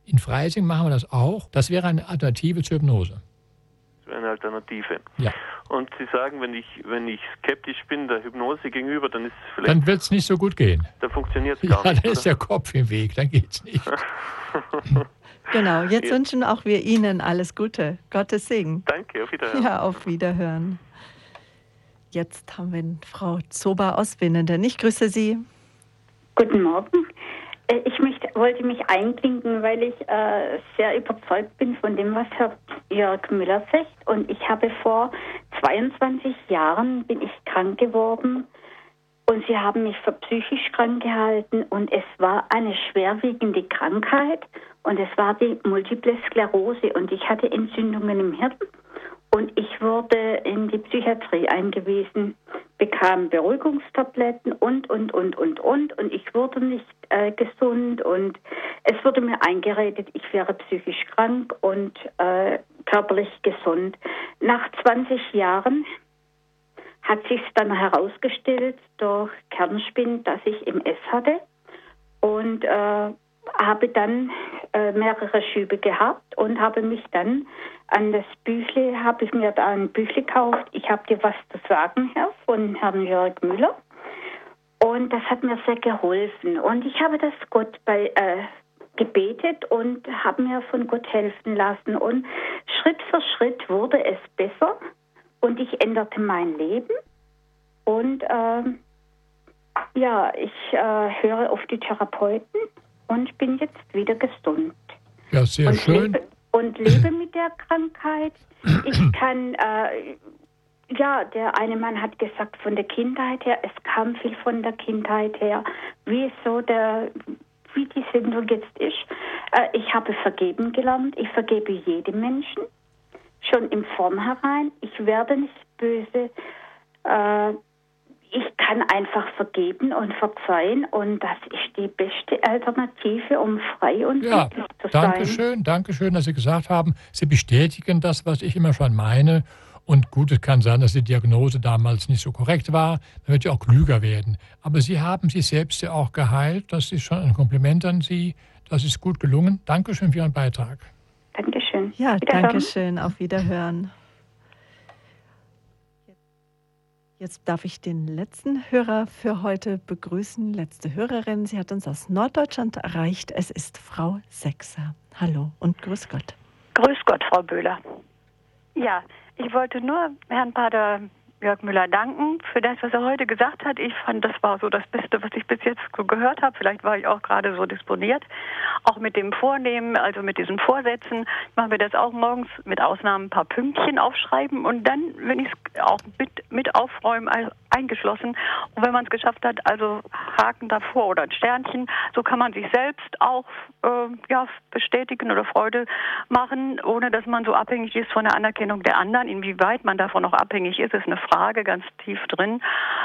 In Freising machen wir das auch. Das wäre eine Alternative zur Hypnose. Das wäre eine Alternative. Ja. Und Sie sagen, wenn ich skeptisch bin der Hypnose gegenüber, dann ist es vielleicht... Dann wird es nicht so gut gehen. Dann funktioniert es gar Ja, nicht, dann ist der Kopf im Weg, dann geht es nicht. Genau, jetzt wünschen auch wir Ihnen alles Gute. Gottes Segen. Danke, auf Wiederhören. Ja, auf Wiederhören. Jetzt haben wir Frau Zober aus Winnenden. Ich grüße Sie. Guten Morgen. Ich wollte mich einklinken, weil ich sehr überzeugt bin von dem, was Herr Jörg Müller sagt. Und ich habe vor 22 Jahren bin ich krank geworden und sie haben mich für psychisch krank gehalten und es war eine schwerwiegende Krankheit und es war die Multiple Sklerose und ich hatte Entzündungen im Hirn und ich wurde in die Psychiatrie eingewiesen, bekam Beruhigungstabletten und ich wurde nicht gesund und es wurde mir eingeredet, ich wäre psychisch krank und körperlich gesund. Nach 20 Jahren hat sich dann herausgestellt durch Kernspin, dass ich MS hatte und habe dann mehrere Schübe gehabt und habe mich dann an das Büchle, habe ich mir da ein Büchle gekauft. Ich habe dir was zu sagen, Herr, von Herrn Jörg Müller. Und das hat mir sehr geholfen. Und ich habe das Gott gebetet und habe mir von Gott helfen lassen. Und Schritt für Schritt wurde es besser. Und ich änderte mein Leben. Und ich höre auf die Therapeuten und bin jetzt wieder gesund. Ja, sehr schön. Lebe mit der Krankheit. Ich kann, der eine Mann hat gesagt, von der Kindheit her, es kam viel von der Kindheit her, wie die Sendung jetzt ist. Ich habe vergeben gelernt, ich vergebe jedem Menschen, schon im Vornherein. Ich werde nicht böse. Ich kann einfach vergeben und verzeihen und das ist die beste Alternative, um frei und glücklich zu sein. Danke schön, dass Sie gesagt haben, Sie bestätigen das, was ich immer schon meine. Und gut, es kann sein, dass die Diagnose damals nicht so korrekt war. Man wird ja auch klüger werden. Aber Sie haben sich selbst ja auch geheilt. Das ist schon ein Kompliment an Sie. Das ist gut gelungen. Dankeschön für Ihren Beitrag. Dankeschön. Ja, dankeschön. Auf Wiederhören. Jetzt darf ich den letzten Hörer für heute begrüßen. Letzte Hörerin, sie hat uns aus Norddeutschland erreicht. Es ist Frau Sechser. Hallo und grüß Gott. Grüß Gott, Frau Böhler. Ja, ich wollte nur Herrn Pater Jörg Müller danken für das, was er heute gesagt hat. Ich fand, das war so das Beste, was ich bis jetzt so gehört habe. Vielleicht war ich auch gerade so disponiert. Auch mit dem Vornehmen, also mit diesen Vorsätzen. Ich mache mir das auch morgens mit Ausnahmen ein paar Pünktchen aufschreiben und dann, wenn ich es auch mit aufräumen, eingeschlossen. Und wenn man es geschafft hat, also Haken davor oder ein Sternchen, so kann man sich selbst auch bestätigen oder Freude machen, ohne dass man so abhängig ist von der Anerkennung der anderen. Inwieweit man davon noch abhängig ist eine Frage ganz tief drin.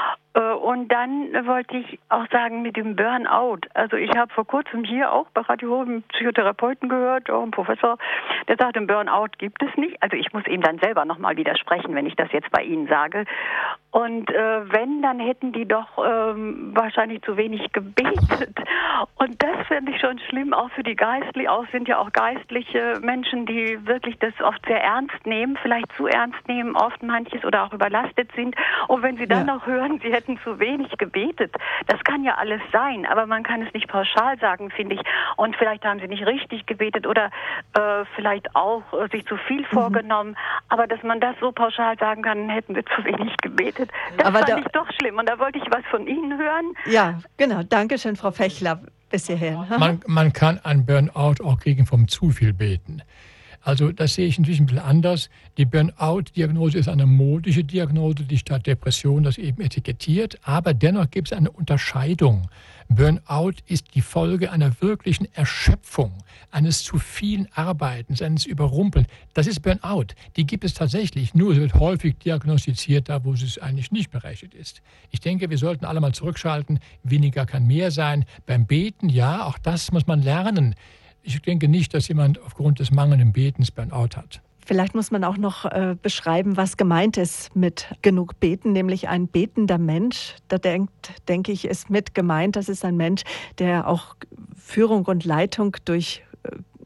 Und dann wollte ich auch sagen mit dem Burnout. Also ich habe vor kurzem hier auch bei Radio Horeb einen Psychotherapeuten gehört, auch einen Professor, der sagt, einen Burnout gibt es nicht. Also ich muss ihm dann selber nochmal widersprechen, wenn ich das jetzt bei Ihnen sage. Und wenn, dann hätten die doch wahrscheinlich zu wenig gebetet. Und das finde ich schon schlimm, auch für die Geistlichen. Auch sind ja auch geistliche Menschen, die wirklich das oft sehr ernst nehmen, vielleicht zu ernst nehmen, oft manches oder auch überlastet sind. Und wenn sie dann noch hören, sie hätten zu wenig gebetet, das kann ja alles sein, aber man kann es nicht pauschal sagen, finde ich. Und vielleicht haben sie nicht richtig gebetet oder vielleicht auch sich zu viel vorgenommen. Aber dass man das so pauschal sagen kann, hätten wir zu wenig gebetet. Das fand ich doch schlimm und da wollte ich was von Ihnen hören. Ja, genau. Dankeschön, Frau Fechler, bis hierher. Man kann an Burnout auch gegen vom zu viel beten. Also das sehe ich natürlich ein bisschen anders. Die Burnout-Diagnose ist eine modische Diagnose, die statt Depression das eben etikettiert. Aber dennoch gibt es eine Unterscheidung. Burnout ist die Folge einer wirklichen Erschöpfung, eines zu vielen Arbeitens, eines Überrumpeln. Das ist Burnout. Die gibt es tatsächlich. Nur es wird häufig diagnostiziert, da wo es eigentlich nicht berechtigt ist. Ich denke, wir sollten alle mal zurückschalten. Weniger kann mehr sein. Beim Beten, ja, auch das muss man lernen. Ich denke nicht, dass jemand aufgrund des mangelnden Betens Burnout hat. Vielleicht muss man auch noch beschreiben, was gemeint ist mit genug Beten, nämlich ein betender Mensch. Da denke ich, ist mit gemeint, das ist ein Mensch, der auch Führung und Leitung durch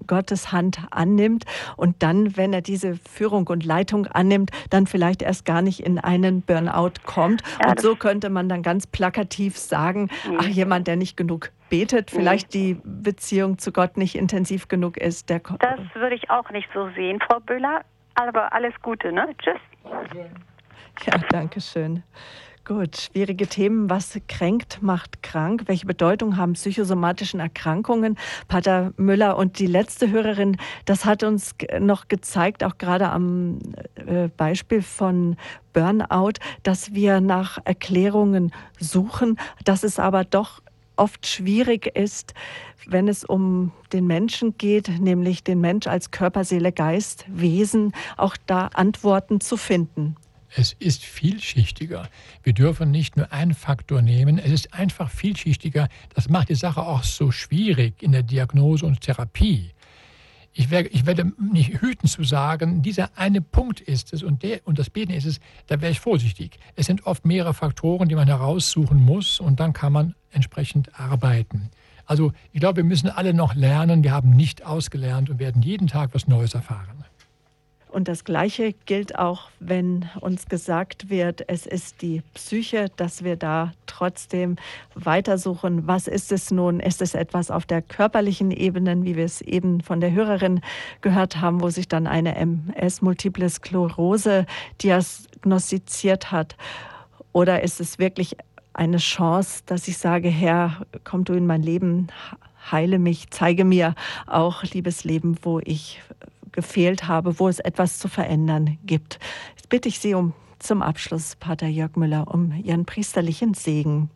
Gottes Hand annimmt und dann, wenn er diese Führung und Leitung annimmt, dann vielleicht erst gar nicht in einen Burnout kommt. Ja, und so könnte man dann ganz plakativ sagen, ach, jemand, der nicht genug betet, vielleicht die Beziehung zu Gott nicht intensiv genug ist. Das würde ich auch nicht so sehen, Frau Böhler. Aber alles Gute, ne? Tschüss. Ja, danke schön. Gut, schwierige Themen. Was kränkt, macht krank. Welche Bedeutung haben psychosomatischen Erkrankungen? Pater Müller und die letzte Hörerin, das hat uns noch gezeigt, auch gerade am Beispiel von Burnout, dass wir nach Erklärungen suchen, dass es aber doch oft schwierig ist, wenn es um den Menschen geht, nämlich den Mensch als Körper, Seele, Geist, Wesen, auch da Antworten zu finden. Es ist vielschichtiger. Wir dürfen nicht nur einen Faktor nehmen. Es ist einfach vielschichtiger. Das macht die Sache auch so schwierig in der Diagnose und Therapie. Ich werde nicht hüten zu sagen, dieser eine Punkt ist es und das Beten ist es, da wäre ich vorsichtig. Es sind oft mehrere Faktoren, die man heraussuchen muss und dann kann man entsprechend arbeiten. Also ich glaube, wir müssen alle noch lernen. Wir haben nicht ausgelernt und werden jeden Tag was Neues erfahren. Und das Gleiche gilt auch, wenn uns gesagt wird, es ist die Psyche, dass wir da trotzdem weitersuchen. Was ist es nun? Ist es etwas auf der körperlichen Ebene, wie wir es eben von der Hörerin gehört haben, wo sich dann eine MS, Multiple Sklerose, diagnostiziert hat? Oder ist es wirklich eine Chance, dass ich sage, Herr, komm du in mein Leben, heile mich, zeige mir auch, liebes Leben, wo ich gefehlt habe, wo es etwas zu verändern gibt. Jetzt bitte ich Sie zum Abschluss, Pater Jörg Müller, um Ihren priesterlichen Segen.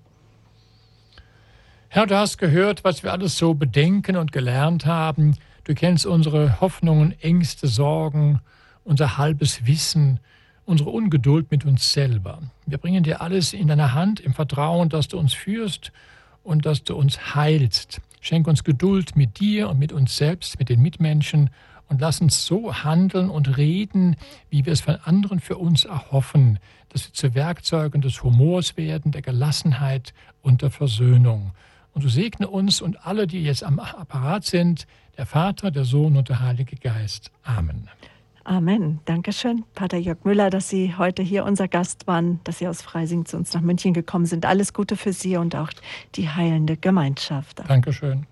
Herr, du hast gehört, was wir alles so bedenken und gelernt haben. Du kennst unsere Hoffnungen, Ängste, Sorgen, unser halbes Wissen, unsere Ungeduld mit uns selber. Wir bringen dir alles in deine Hand im Vertrauen, dass du uns führst und dass du uns heilst. Schenk uns Geduld mit dir und mit uns selbst, mit den Mitmenschen und lass uns so handeln und reden, wie wir es von anderen für uns erhoffen, dass wir zu Werkzeugen des Humors werden, der Gelassenheit und der Versöhnung. Und du segne uns und alle, die jetzt am Apparat sind, der Vater, der Sohn und der Heilige Geist. Amen. Amen. Dankeschön, Pater Jörg Müller, dass Sie heute hier unser Gast waren, dass Sie aus Freising zu uns nach München gekommen sind. Alles Gute für Sie und auch die heilende Gemeinschaft. Dankeschön.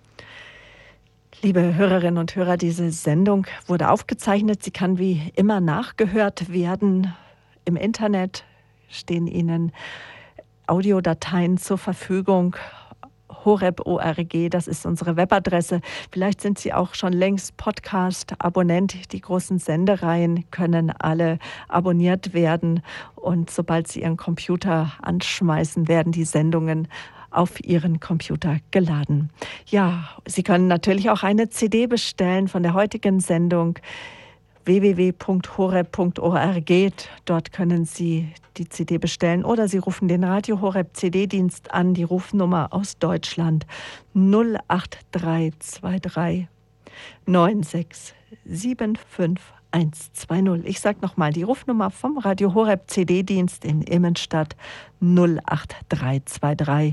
Liebe Hörerinnen und Hörer, diese Sendung wurde aufgezeichnet. Sie kann wie immer nachgehört werden. Im Internet stehen Ihnen Audiodateien zur Verfügung. horeb.org, das ist unsere Webadresse. Vielleicht sind Sie auch schon längst Podcast-Abonnent. Die großen Sendereien können alle abonniert werden. Und sobald Sie Ihren Computer anschmeißen, werden die Sendungen auf Ihren Computer geladen. Ja, Sie können natürlich auch eine CD bestellen von der heutigen Sendung www.horeb.org. Dort können Sie die CD bestellen oder Sie rufen den Radio Horeb CD-Dienst an, die Rufnummer aus Deutschland 08323 9675120. Ich sage nochmal die Rufnummer vom Radio Horeb CD-Dienst in Immenstadt 08323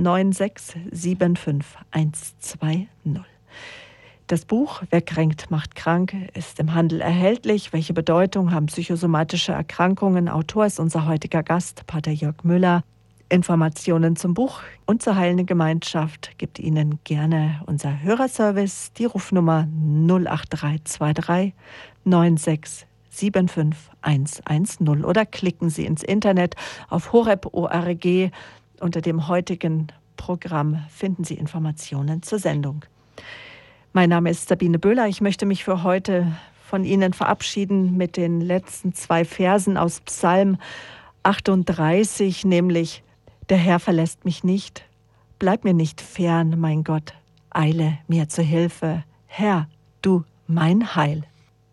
9675120. Das Buch Wer kränkt, macht krank ist im Handel erhältlich. Welche Bedeutung haben psychosomatische Erkrankungen? Autor ist unser heutiger Gast, Pater Jörg Müller. Informationen zum Buch und zur heilenden Gemeinschaft gibt Ihnen gerne unser Hörerservice, die Rufnummer 08323 9675110 oder klicken Sie ins Internet auf horeb.org. Unter dem heutigen Programm finden Sie Informationen zur Sendung. Mein Name ist Sabine Böhler. Ich möchte mich für heute von Ihnen verabschieden mit den letzten 2 Versen aus Psalm 38, nämlich: Der Herr verlässt mich nicht, bleib mir nicht fern, mein Gott, eile mir zur Hilfe. Herr, du mein Heil.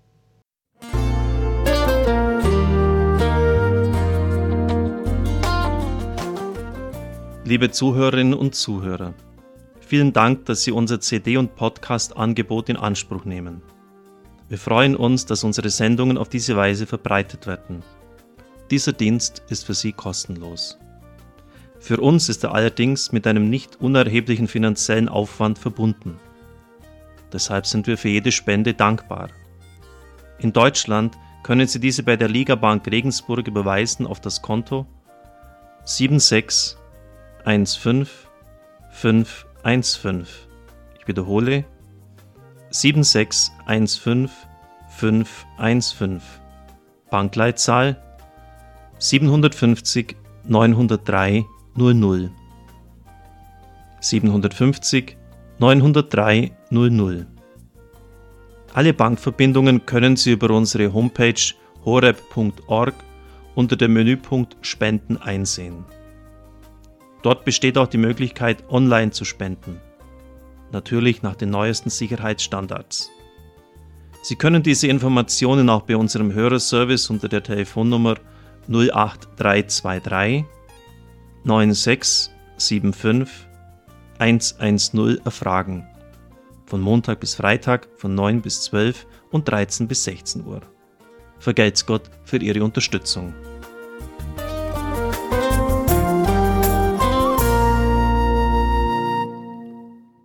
Liebe Zuhörerinnen und Zuhörer, vielen Dank, dass Sie unser CD- und Podcast-Angebot in Anspruch nehmen. Wir freuen uns, dass unsere Sendungen auf diese Weise verbreitet werden. Dieser Dienst ist für Sie kostenlos. Für uns ist er allerdings mit einem nicht unerheblichen finanziellen Aufwand verbunden. Deshalb sind wir für jede Spende dankbar. In Deutschland können Sie diese bei der Ligabank Regensburg überweisen auf das Konto 7615515. Ich wiederhole 7615515. Bankleitzahl 750 903 00. 750 903 00. Alle Bankverbindungen können Sie über unsere Homepage horeb.org unter dem Menüpunkt Spenden einsehen. Dort besteht auch die Möglichkeit, online zu spenden. Natürlich nach den neuesten Sicherheitsstandards. Sie können diese Informationen auch bei unserem Hörerservice unter der Telefonnummer 08323 9675 110 erfragen. Von Montag bis Freitag von 9 bis 12 und 13 bis 16 Uhr. Vergelt's Gott für Ihre Unterstützung.